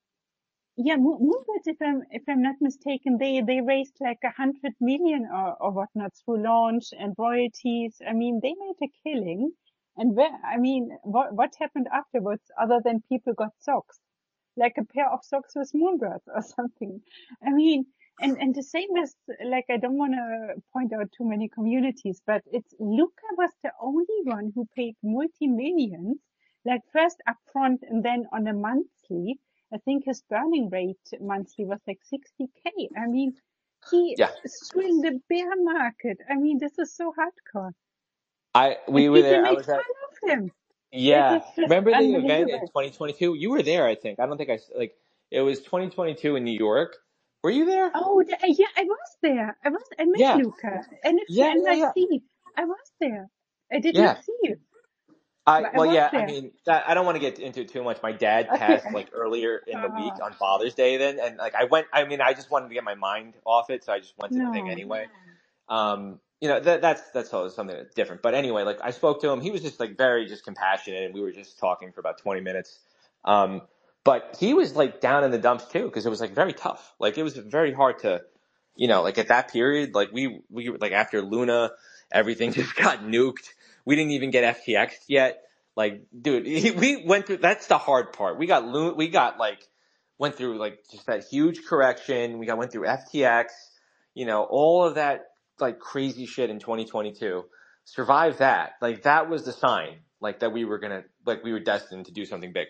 yeah, Mo- Moonbird, if I'm, if I'm not mistaken, they, they raised like a hundred million or, or whatnot through launch and royalties. I mean, they made a killing. And where, I mean, what, what happened afterwards other than people got socks? Like a pair of socks with moonbirds or something. I mean, and, and the same as, like, I don't want to point out too many communities, but it's, Luca was the only one who paid multi-millions, like first upfront and then on a monthly. I think his burning rate monthly was like sixty K. I mean, he Yeah. threw in the bear market. I mean, this is so hardcore. I we And were people there. I made was fun at of him. That yeah. is just Remember the event in unbelievable. twenty twenty-two? You were there, I think. I don't think I s- like it was twenty twenty-two in New York. Were you there? Oh, the, yeah, I was there. I was, I met Yeah. Luca. N F T Yeah, yeah, yeah. N Y C. I was there. I did not Yeah. see you, I but I well, was yeah. I there. mean, that, I don't want to get into it too much. My dad Okay. passed like earlier in the week Uh, on Father's Day, then, and like I went. I mean, I just wanted to get my mind off it, so I just went to the thing no. anyway. Um, you know, that that's that's all something that's different. But anyway, like I spoke to him. He was just like very just compassionate, and we were just talking for about twenty minutes. Um, but he was like down in the dumps too, because it was like very tough. Like it was very hard to, you know, like at that period, like we we like after Luna, everything just got nuked. We didn't even get F T X yet. Like, dude, we went through. That's the hard part. We got Luna. We got like went through like just that huge correction. We got went through F T X. You know, all of that like crazy shit in twenty twenty-two. Survive that. Like that was the sign. Like that we were gonna. Like we were destined to do something bigger.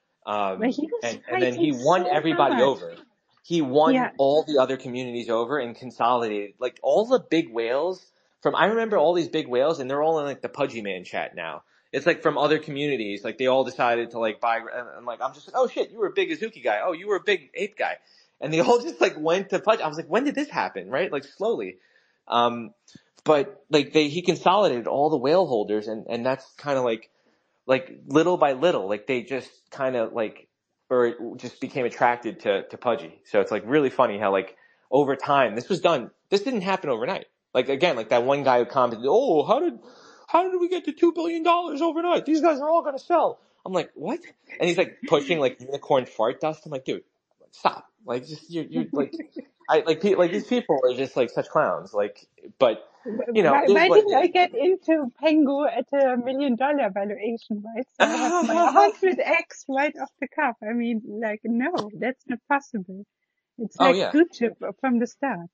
But Um, he was and, and then fighting he won so everybody hard. over. He won Yeah. all the other communities over and consolidated. Like all the big whales from, I remember all these big whales and they're all in like the Pudgy Man chat now. It's like from other communities. Like they all decided to like buy, and, and like, I'm just like, oh shit, you were a big Azuki guy. Oh, you were a big ape guy. And they all just like went to Pudgy. I was like, when did this happen? Right? Like slowly. Um, but like they, he consolidated all the whale holders and, and that's kind of like, like little by little, like they just kind of like, or it just became attracted to, to Pudgy. So it's like really funny how like over time, this was done, this didn't happen overnight. Like again, like that one guy who commented, oh, how did, how did we get to two billion dollars overnight? These guys are all going to sell. I'm like, what? And he's like pushing like unicorn fart dust. I'm like, dude, stop. Like just, you're, you're like, I like, pe- like these people are just like such clowns. Like, but you know, Why, it is why what didn't I it get into Pengu at a million dollar valuation, right? So I have my is. hundred X right off the cuff. I mean, like, no, that's not possible. It's Oh like yeah. blue chip from the start.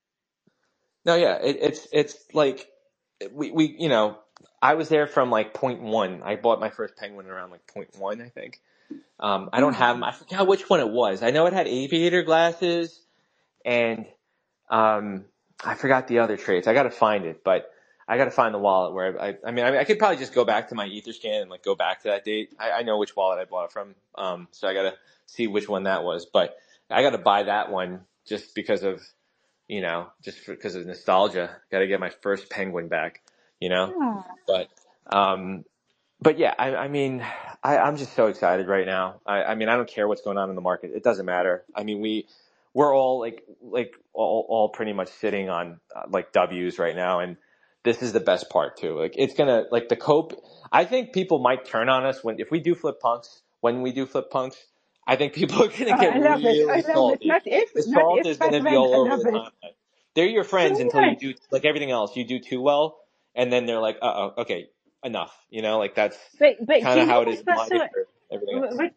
No, yeah, it, it's it's like we we you know I was there from like point one. I bought my first penguin around like point one, I think. Um, I don't have Oh, I forgot which one it was. I know it had aviator glasses and um, I forgot the other traits. I got to find it, but I got to find the wallet where I I mean I, I could probably just go back to my Etherscan and like go back to that date. I, I know which wallet I bought it from. Um, so I got to see which one that was, but I got to buy that one just because of you know, just because of nostalgia. Got to get my first penguin back, you know. oh. But, um, but yeah, I, I mean, I, I'm just so excited right now. I, I mean, I don't care what's going on in the market. It doesn't matter. I mean, we, we're all like, like all, all pretty much sitting on uh, like W's right now, and this is the best part too. Like, it's gonna like the cope. I think people might turn on us when if we do flip punks. When we do flip punks, I think people are gonna Oh, get I love it. I really love it. salty. Not if, The not salt if, is but gonna be when. all I over love the it. timeline. They're your friends So until you much. do like everything else. You do too well, and then they're like, "Uh oh, okay, enough." You know, like that's But, but kind you of know how it is what in was my so, for everything else. what,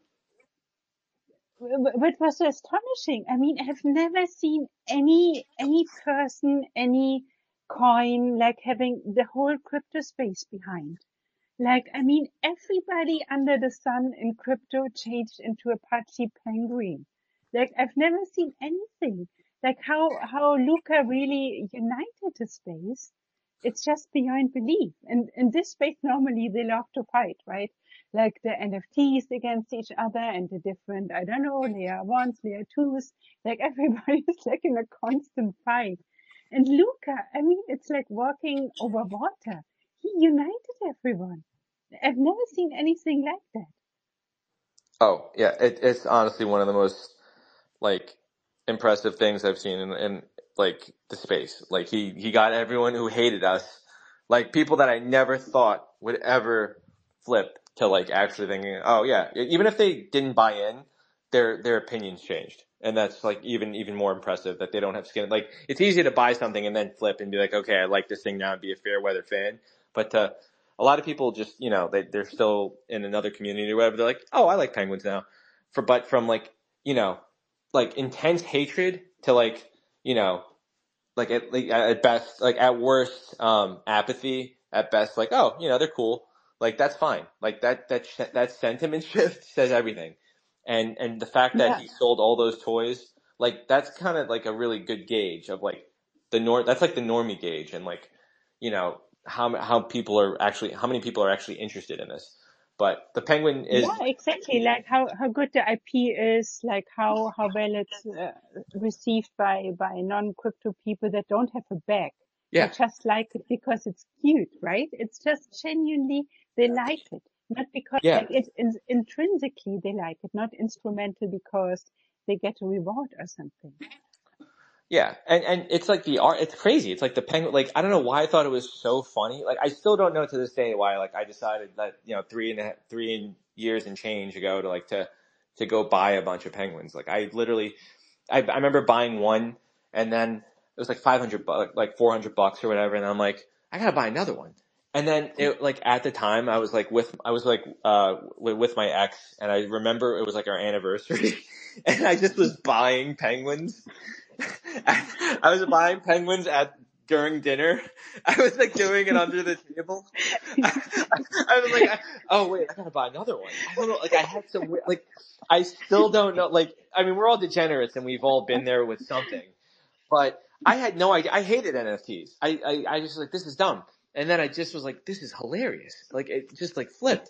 what was so astonishing? I mean, I've never seen any, any person, any coin like having the whole crypto space behind. Like, I mean, everybody under the sun in crypto changed into Apache Penguin. Like, I've never seen anything. Like how, how Luca really united the space. It's just beyond belief. And in this space, normally they love to fight, right? Like the N F Ts against each other and the different, I don't know, layer ones, layer twos. Like everybody's like in a constant fight. And Luca, I mean, it's like walking over water. He united everyone. I've never seen anything like that. Oh yeah, it, it's honestly one of the most like impressive things I've seen in, in like the space. Like he he got everyone who hated us, like people that I never thought would ever flip to like actually thinking, oh yeah, even if they didn't buy in, their their opinions changed, and that's like even even more impressive that they don't have skin. Like it's easy to buy something and then flip and be like, okay, I like this thing now and be a fair weather fan, but to a lot of people just, you know, they, they're still in another community or whatever. They're like, oh, I like penguins now. For, but from like, you know, like intense hatred to like, you know, like at, like at best, like at worst, um, apathy, at best, like, oh, you know, they're cool. Like, that's fine. Like that, that, that sentiment shift says everything. And, and the fact that Yeah. he sold all those toys, like, that's kind of like a really good gauge of like the nor, that's like the normie gauge and like, you know, how, how people are actually, how many people are actually interested in this. But the penguin is, Yeah, exactly. Like how, how good the I P is, like how, how well it's uh, received by, by non-crypto people that don't have a bag. They yeah, just like it because it's cute, right? It's just genuinely, they like it. Not because, yeah. like it in, intrinsically they like it, not instrumental because they get a reward or something. Yeah, and and it's like the art. It's crazy. It's like the penguin. Like I don't know why I thought it was so funny. Like I still don't know to this day why. Like I decided that you know three and a, half- three and years and change ago to like to to go buy a bunch of penguins. Like I literally, I I remember buying one and then it was like five hundred bucks, like four hundred bucks or whatever. And I'm like, I gotta buy another one. And then it like at the time I was like with I was like uh with, with my ex and I remember it was like our anniversary and I just was buying penguins. I, I was buying penguins at during dinner. I was like doing it under the table. I, I, I was like, I, oh wait, I gotta buy another one. I don't know, like I had some weird, like I still don't know. Like I mean, we're all degenerates and we've all been there with something. But I had no idea. I hated N F Ts. I I, I just was like, this is dumb. And then I just was like, this is hilarious. Like it just like flipped.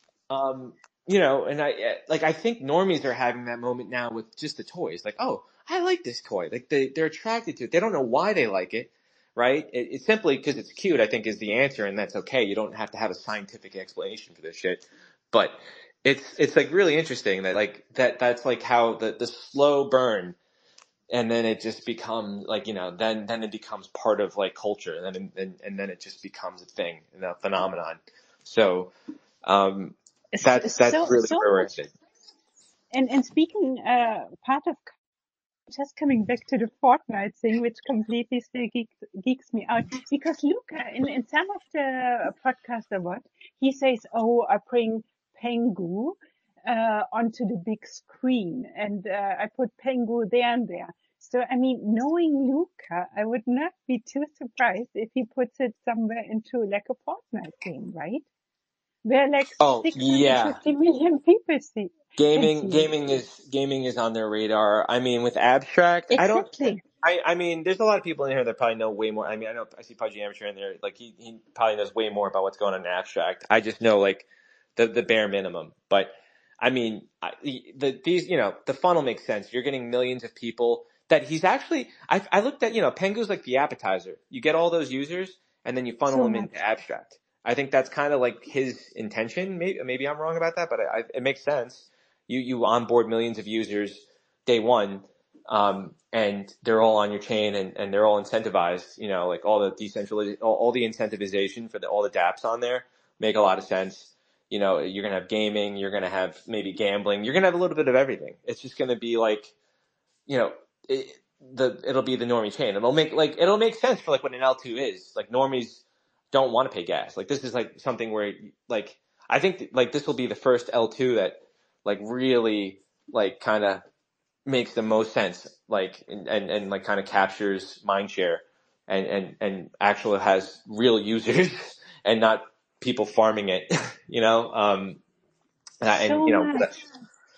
Um, you know, and I like I think normies are having that moment now with just the toys. Like, oh, I like this toy. Like they they're attracted to it. They don't know why they like it, right? It, it's simply because it's cute. I think is the answer, and that's okay. You don't have to have a scientific explanation for this shit. But it's it's like really interesting that like that that's like how the the slow burn, and then it just becomes like you know then then it becomes part of like culture, and then and, and then it just becomes a thing, a phenomenon. So. Um, That's that's So, really so where we're much. headed. And, and speaking, uh, part of just coming back to the Fortnite thing, which completely still geeks, geeks me out, because Luca, in, in some of the podcasts or what, he says, oh, I bring Pengu, uh, onto the big screen and, uh, I put Pengu there and there. So, I mean, knowing Luca, I would not be too surprised if he puts it somewhere into like a Fortnite game, right? Where like Oh yeah, six hundred fifty million people see, can gaming see it. gaming is gaming is on their radar. I mean, with abstract, I don't. Exactly. I, I mean, there's a lot of people in here that probably know way more. I mean, I know I see Pudgy Amateur in there. Like he, he probably knows way more about what's going on in abstract. I just know like the the bare minimum. But I mean, I, the these you know the funnel makes sense. You're getting millions of people that he's actually. I I looked at you know Pengu's like the appetizer. You get all those users and then you funnel So them much. into abstract. I think that's kind of like his intention. Maybe maybe I'm wrong about that, but I, I, it makes sense. You you onboard millions of users day one. Um, and they're all on your chain and, and they're all incentivized, you know, like all the decentralization, all, all the incentivization for the, all the dApps on there make a lot of sense. You know, you're going to have gaming, you're going to have maybe gambling, you're going to have a little bit of everything. It's just going to be like, you know, it, the, it'll be the normie chain. It'll make like, it'll make sense for like what an L two is. Like normies don't want to pay gas. Like this is like something where like, I think like this will be the first L two that like really like kind of makes the most sense, like, and, and, and like kind of captures mindshare and, and, and actually has real users and not people farming it, you know, um, and, So you know, much. that,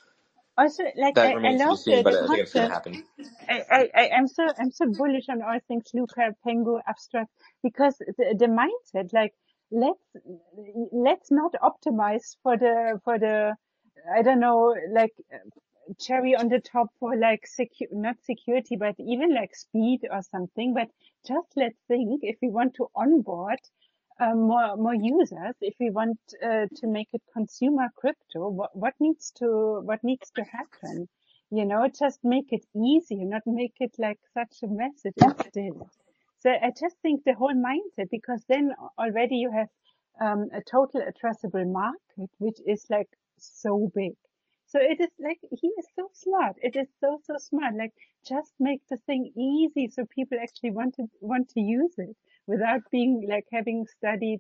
Also, like that I, I remains to be love seen, the, but the I think it's going to concept. happen. I, I, I- I'm so, I'm so bullish on all things Luca, Pengu, abstract, because the, the mindset, like, let's, let's not optimize for the, for the, I don't know, like, cherry on the top for like secu- not security, but even like speed or something. But just let's think if we want to onboard uh, more more users, if we want uh, to make it consumer crypto, what what needs to what needs to happen? You know, just make it easy, not make it like such a mess it is still. So I just think the whole mindset, because then already you have um, a total addressable market, which is like so big. So it is like, he is so smart. It is so, so smart. Like just make the thing easy so people actually want to, want to use it without being like having studied,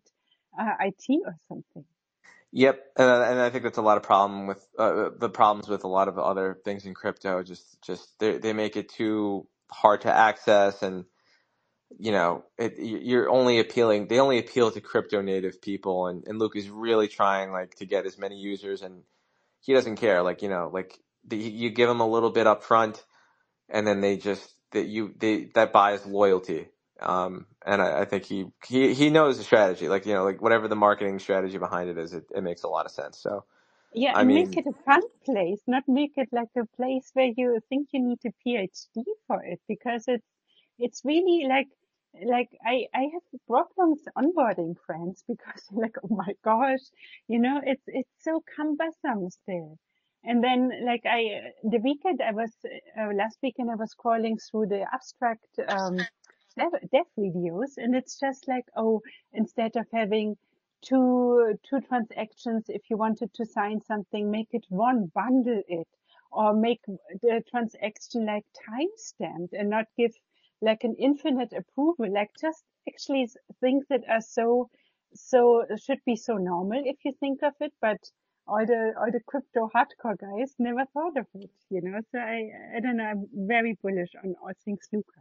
uh, I T or something. Yep, uh, and I think that's a lot of problem with uh, the problems with a lot of other things in crypto. Just, just they they make it too hard to access, and you know, it, you're only appealing. They only appeal to crypto native people, and and Luke is really trying like to get as many users, and he doesn't care. Like you know, like the, you give him a little bit up front, and then they just that you they that buys loyalty. Um, and I, I think he, he he knows the strategy. Like you know, like whatever the marketing strategy behind it is, it, it makes a lot of sense. So Yeah, I and make mean, it a fun place, not make it like a place where you think you need a PhD for it, because it's it's really like like I I have problems onboarding friends because like, oh my gosh, you know, it's it's so cumbersome still. And then like I the weekend I was uh, last weekend I was scrolling through the abstract um dev, dev videos, and it's just like, oh, instead of having two two transactions, if you wanted to sign something, make it one, bundle it, or make the transaction like time stamped and not give like an infinite approval, like just actually s- things that are so so should be so normal if you think of it, but all the all the crypto hardcore guys never thought of it, you know. So I I don't know, I'm very bullish on all things Luca.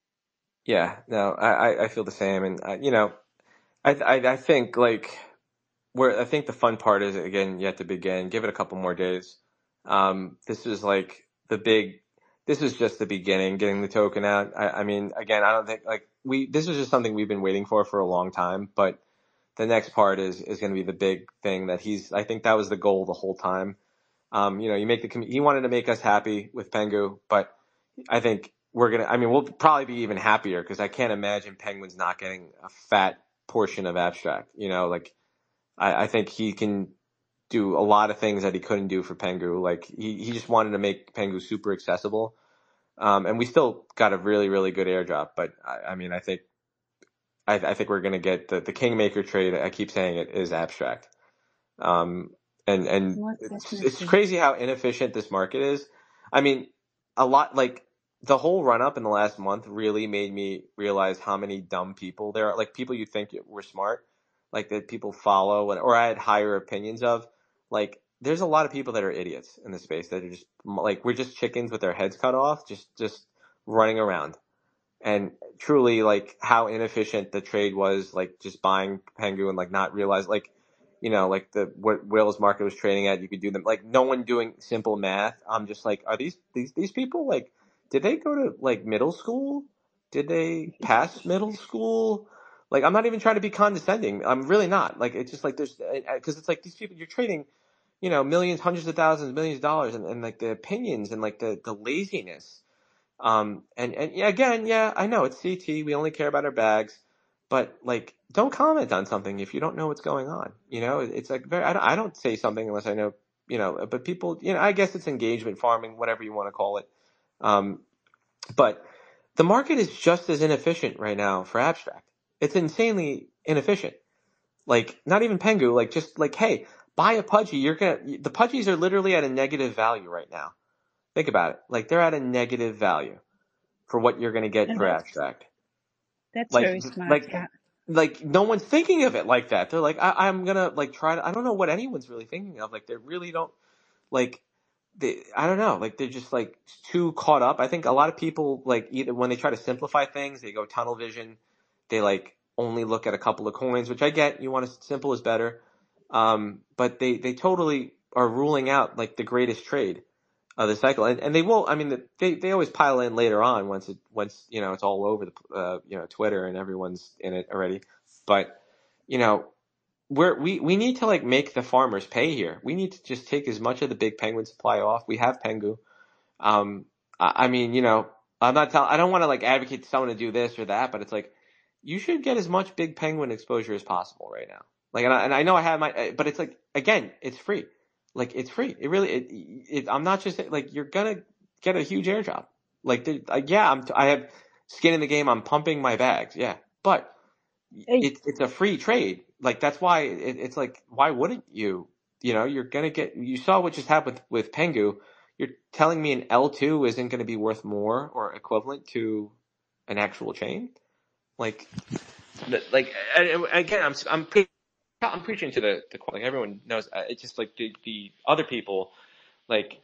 yeah, no, I I I feel the same, and uh, you know, I I I think like where I think the fun part is again yet to begin. Give it a couple more days. Um, this is like the big. This is just the beginning, getting the token out. I, I mean, again, I don't think like we. This is just something we've been waiting for for a long time. But the next part is is going to be the big thing that he's. I think that was the goal the whole time. Um, you know, you make the. He wanted to make us happy with Pengu, but I think we're gonna. I mean, we'll probably be even happier because I can't imagine Penguins not getting a fat portion of abstract. You know, like I, I think he can do a lot of things that he couldn't do for Pengu. Like he, he just wanted to make Pengu super accessible. Um, and we still got a really, really good airdrop. But I, I mean, I think I, I think we're gonna get the, the Kingmaker trade. I keep saying it is abstract. Um, and and Most it's, it's definitely. crazy how inefficient this market is. I mean, a lot like the whole run up in the last month really made me realize how many dumb people there are. Like people you think were smart, like that people follow, and, or I had higher opinions of. Like there's a lot of people that are idiots in the space that are just like we're just chickens with their heads cut off, just just running around. And truly like how inefficient the trade was, like just buying Pengu and like not realize like, you know, like the what Will's market was trading at, you could do them like no one doing simple math. I'm just like, are these these these people like, did they go to like middle school? Did they pass middle school? Like I'm not even trying to be condescending. I'm really not. Like it's just like there's because it's like these people you're trading, you know, millions, hundreds of thousands, millions of dollars, and, and like the opinions and like the the laziness. Um, and, and yeah, again, yeah, I know it's C T. We only care about our bags, but like, don't comment on something if you don't know what's going on. You know, It- it's like very, I don't, I don't say something unless I know, you know, but people, you know, I guess it's engagement farming, whatever you want to call it. Um, but the market is just as inefficient right now for abstract. It's insanely inefficient. Like, not even Pengu, like just like, hey, buy a Pudgy. You're going to, the Pudgies are literally at a negative value right now. Think about it. Like they're at a negative value for what you're going to get And for that's abstract. that's Like, very smart. like, Yeah. like no one's thinking of it like that. They're like, I, I'm going to like try to, I don't know what anyone's really thinking of. Like, they really don't like, they, I don't know. Like, they're just like too caught up. I think a lot of people like either when they try to simplify things, they go tunnel vision. They like only look at a couple of coins, which I get. You want as simple is better. Um, but they, they totally are ruling out like the greatest trade of the cycle, and and they will. I mean, they they always pile in later on once it once you know it's all over the uh, you know Twitter and everyone's in it already. But you know we're we we need to like make the farmers pay here. We need to just take as much of the big penguin supply off. We have Pengu. Um, I, I mean, you know, I'm not telling. I don't want to like advocate someone to do this or that, but it's like you should get as much big penguin exposure as possible right now. Like, and I, and I know I have my, but it's like again, it's free. Like it's free. It really. It, it, I'm not just like you're gonna get a huge airdrop. Like, uh, yeah, I'm. I have skin in the game. I'm pumping my bags. Yeah, but Hey, it's it's a free trade. Like that's why it, it's like why wouldn't you? You know, you're gonna get. You saw what just happened with, with Pengu. You're telling me an L two isn't going to be worth more or equivalent to an actual chain? Like, like again, I'm I'm I'm preaching to the, the like everyone knows. uh, It's just like the, the other people, like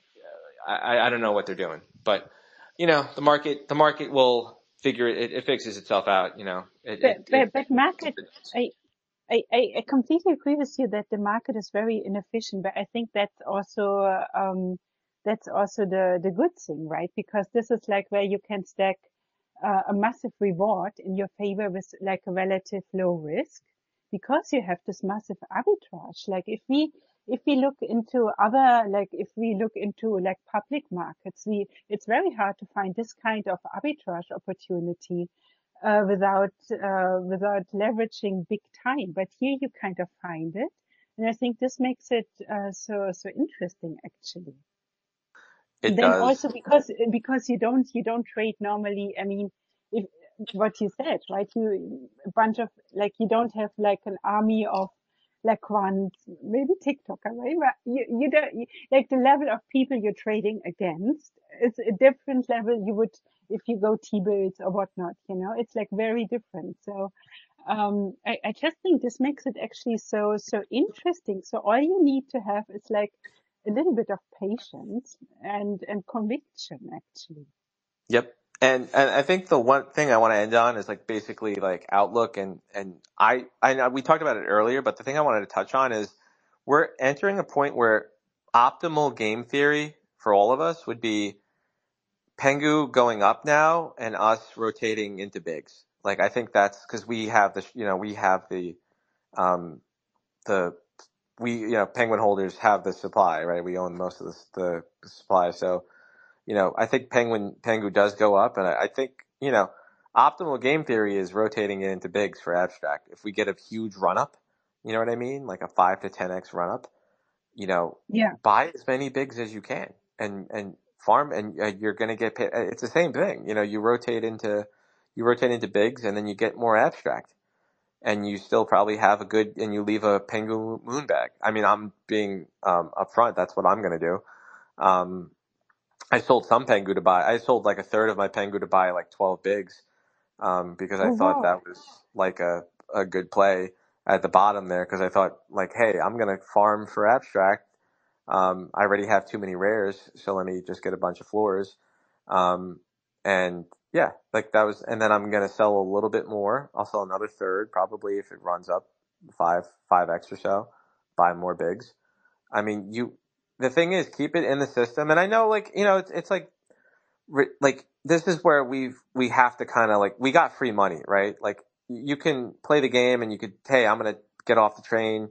I, I don't know what they're doing, but you know the market the market will figure it. It, it fixes itself out. You know it But it, it but, but market, I, I I I completely agree with you that the market is very inefficient. But I think that's also uh, um that's also the the good thing, right? Because this is like where you can stack uh, a massive reward in your favor with like a relative low risk, because you have this massive arbitrage. Like if we if we look into other, like if we look into like public markets, we it's very hard to find this kind of arbitrage opportunity uh, without uh, without leveraging big time. But here you kind of find it, and I think this makes it uh, so so interesting actually. And it then does. also because because you don't you don't trade normally. I mean, if what you said, right? You a bunch of like you don't have like an army of like quants, maybe TikToker, right? But you you don't you, like the level of people you're trading against is a different level you would if you go T-bills or whatnot. You know, it's like very different. So um, I, I just think this makes it actually so so interesting. So all you need to have is like a little bit of patience and and conviction actually. Yep. And and I think the one thing I want to end on is like basically like outlook and and I I know we talked about it earlier, but the thing I wanted to touch on is we're entering a point where optimal game theory for all of us would be Pengu going up now and us rotating into bigs. Like I think that's because we have the you know we have the um the we you know Penguin holders have the supply, right? We own most of the the supply, so you know, I think Penguin Pengu does go up, and I, I think you know, optimal game theory is rotating it into bigs for abstract. If we get a huge run up, you know what I mean, like a five to ten x run up, you know, Yeah. buy as many bigs as you can, and and farm, and uh, you're gonna get paid. It's the same thing, you know. You rotate into you rotate into bigs, and then you get more abstract, and you still probably have a good, and you leave a Pengu moon bag. I mean, I'm being um, upfront. That's what I'm gonna do. Um, I sold some Pengu to buy. I sold like a third of my Pengu to buy like twelve bigs, um, because I Oh thought wow. that was like a, a good play at the bottom there. Because I thought like, hey, I'm gonna farm for abstract. Um, I already have too many rares, so let me just get a bunch of floors. Um, and yeah, like that was. And then I'm gonna sell a little bit more. I'll sell another third probably if it runs up five five x or so. Buy more bigs. I mean, you. The thing is, keep it in the system. And I know, like you know, it's it's like like this is where we've we have to kind of like we got free money, right? Like you can play the game and you could, hey, I'm gonna get off the train,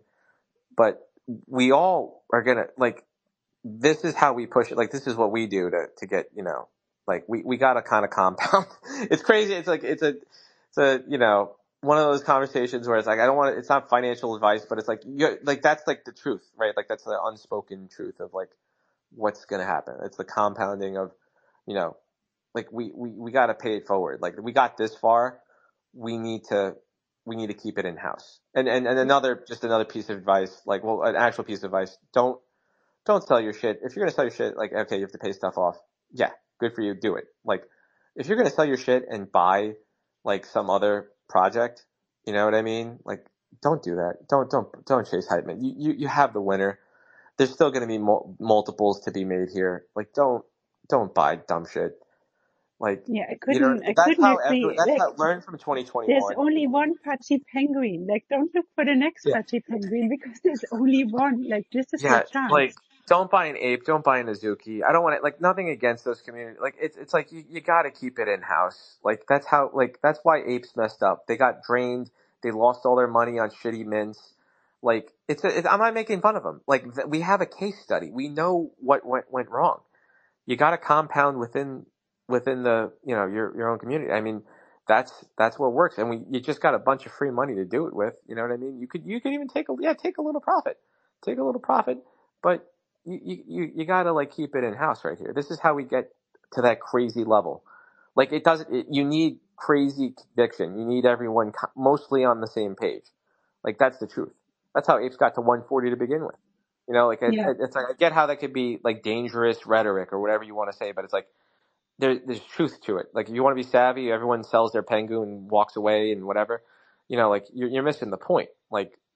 but we all are gonna like this is how we push it. Like this is what we do to to get you know like we we got to kind of compound. It's crazy. It's like it's a it's a you know one of those conversations where it's like I don't want to, it's not financial advice, but it's like you like that's like the truth, right? Like that's the unspoken truth of like what's gonna happen. It's the compounding of you know like we, we, we got to pay it forward. Like we got this far, we need to we need to keep it in house. And, and and another just another piece of advice, like well, an actual piece of advice: don't don't sell your shit. If you're gonna sell your shit, like okay, you have to pay stuff off. Yeah, good for you. Do it. Like if you're gonna sell your shit and buy like some other project, you know what I mean? Like don't do that. Don't don't don't chase hype man. You you, you have the winner. There's still gonna be mul- multiples to be made here. Like don't don't buy dumb shit. Like Yeah, I you know, couldn't I that's couldn't how every agree. that's Like how learn from there's twenty twenty-one. only one Pachi penguin. Like don't look for the next Yeah, Pachi penguin because there's only one. Like this is your yeah. Like chance. don't buy an ape, don't buy an Azuki. I don't want it. Like nothing against those communities. Like it's it's like you you got to keep it in house. Like that's how like that's why apes messed up. They got drained. They lost all their money on shitty mints. Like it's, a, it's I'm not making fun of them. Like th- we have a case study. We know what went went wrong. You got to compound within within the you know your your own community. I mean, that's that's what works, and we you just got a bunch of free money to do it with. You know what I mean? You could you could even take a yeah take a little profit, take a little profit, but you you you got to like keep it in house right here. This is how we get to that crazy level. Like it doesn't. It, you need crazy conviction. You need everyone co- mostly on the same page. Like that's the truth. That's how apes got to one forty to begin with. You know, like it, Yeah. it, it's like I get how that could be like dangerous rhetoric or whatever you want to say, but it's like there, there's truth to it. Like if you want to be savvy, everyone sells their Pengu and walks away and whatever. You know, like you're, you're missing the point. Like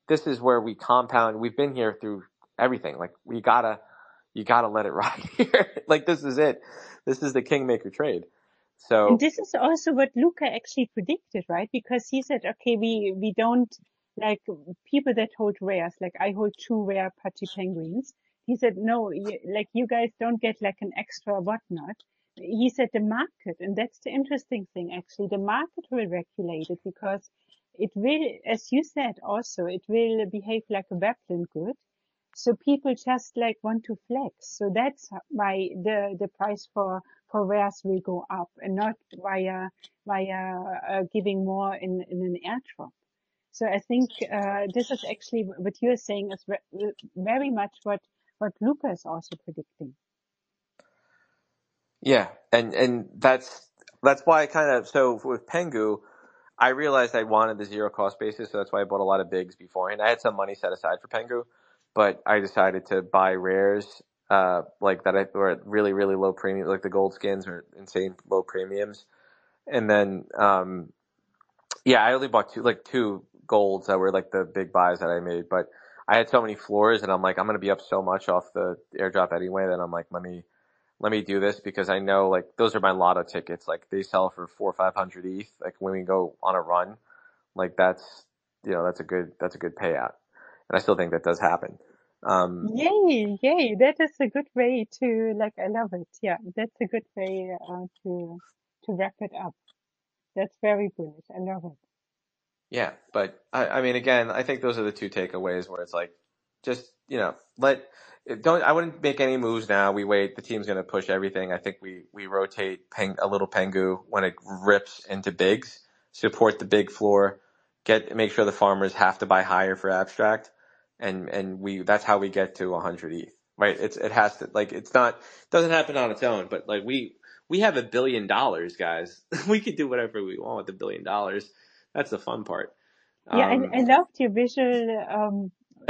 this is where we compound. We've been here through everything. Like we gotta, you gotta let it ride here. Like this is it. This is the kingmaker trade. And So this is also what Luca actually predicted, right? Because he said, okay, we, we don't like people that hold rares, like I hold two rare pudgy penguins. He said, no, you, like you guys don't get like an extra whatnot. He said the market, and that's the interesting thing actually, the market will regulate it because it will, as you said also, it will behave like a Veblen good. So people just like want to flex. So that's why the, the price for, for rares will go up and not via, via uh, giving more in, in an airdrop. So I think, uh, this is actually what you're saying is re- very much what, what Luca is also predicting. yeah, and and that's that's why I kind of so with Pengu, I realized I wanted the zero cost basis, so that's why I bought a lot of bigs beforehand. I had some money set aside for Pengu, but I decided to buy rares, uh, like that I, were at really really low premium, like the gold skins or insane low premiums, and then um, yeah, I only bought two like two golds that were like the big buys that I made, but I had so many floors, and I'm like I'm gonna be up so much off the airdrop anyway that I'm like let me. Let me do this because I know like those are my lotto tickets. Like they sell for four or five hundred E T H. Like when we go on a run, like that's you know that's a good that's a good payout, and I still think that does happen. Um, Yay, yay. That is a good way to, like, I love it. Yeah, that's a good way uh, to, to wrap it up. That's very bullish. I love it. yeah, but I, I mean, again, I think those are the two takeaways where it's like, just you know, let don't. I wouldn't make any moves now. We wait. The team's going to push everything. I think we we rotate peng, a little Pengu when it rips into bigs. Support the big floor. Get make sure the farmers have to buy higher for abstract, and and we that's how we get to one hundred E T H. Right? It's it has to like it's not it doesn't happen on its own. But like we we have a billion dollars, guys. We could do whatever we want with a billion dollars. That's the fun part. Yeah, I, Um, I loved your visual, um,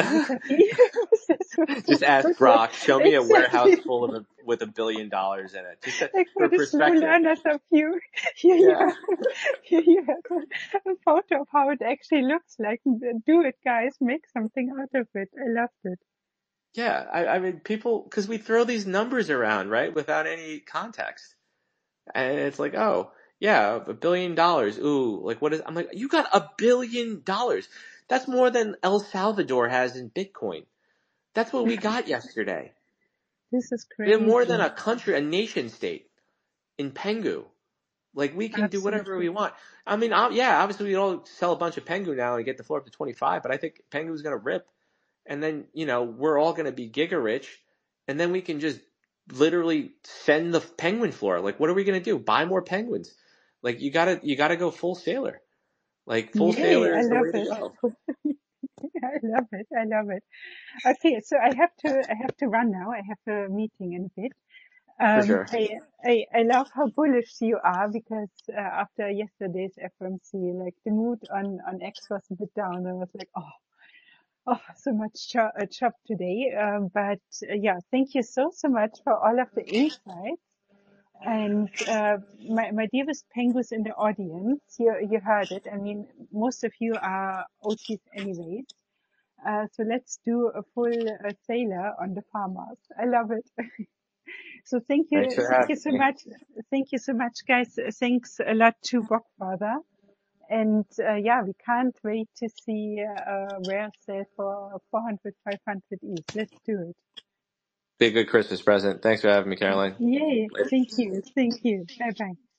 just ask Brock. Show me a warehouse exactly. full of a, with a billion dollars in it, just to, Like for for the slow perspective. learners of you, here you Yeah, have, here you have a, a photo of how it actually looks like. Do it, guys. Make something out of it. I loved it. yeah. I, I mean, people because we throw these numbers around, right, without any context, and it's like, oh, yeah, a billion dollars. Ooh, like what is? I'm like, you got a billion dollars. That's more than El Salvador has in Bitcoin. That's what we got yesterday. This is We have more crazy. than a country, a nation state in Pengu. Like, we can do whatever we Absolutely. want. I mean, uh, yeah, obviously we don't sell a bunch of Pengu now and get the floor up to twenty-five, but I think Pengu's going to rip. And then, you know, we're all going to be giga rich. And then we can just literally send the penguin floor. Like, what are we going to do? Buy more penguins. Like, you got to you gotta go full sailor. Like, full Yay, sailor I is the love way to it. go. I love it. I love it. Okay, so I have to I have to run now. I have a meeting in a bit. For Um, sure. I, I I love how bullish you are because uh, after yesterday's F O M C, like the mood on on X was a bit down. I was like, oh, oh, so much chop, uh, chop today. Um, but uh, yeah, thank you so so much for all of the insights. And uh, my my dearest penguins in the audience, you you heard it. I mean, most of you are O Gs anyways. Uh, so let's do a full uh, sailor on the farmers. I love it. So thank Thanks you, for thank you having so me. much. Thank you so much, guys. Thanks a lot to Bockfather. And uh, yeah, we can't wait to see uh, rare sale for four hundred, five hundred each. Let's do it. Be a good Christmas present. Thanks for having me, Caroline. Yay. Later. Thank you. Thank you. Bye bye.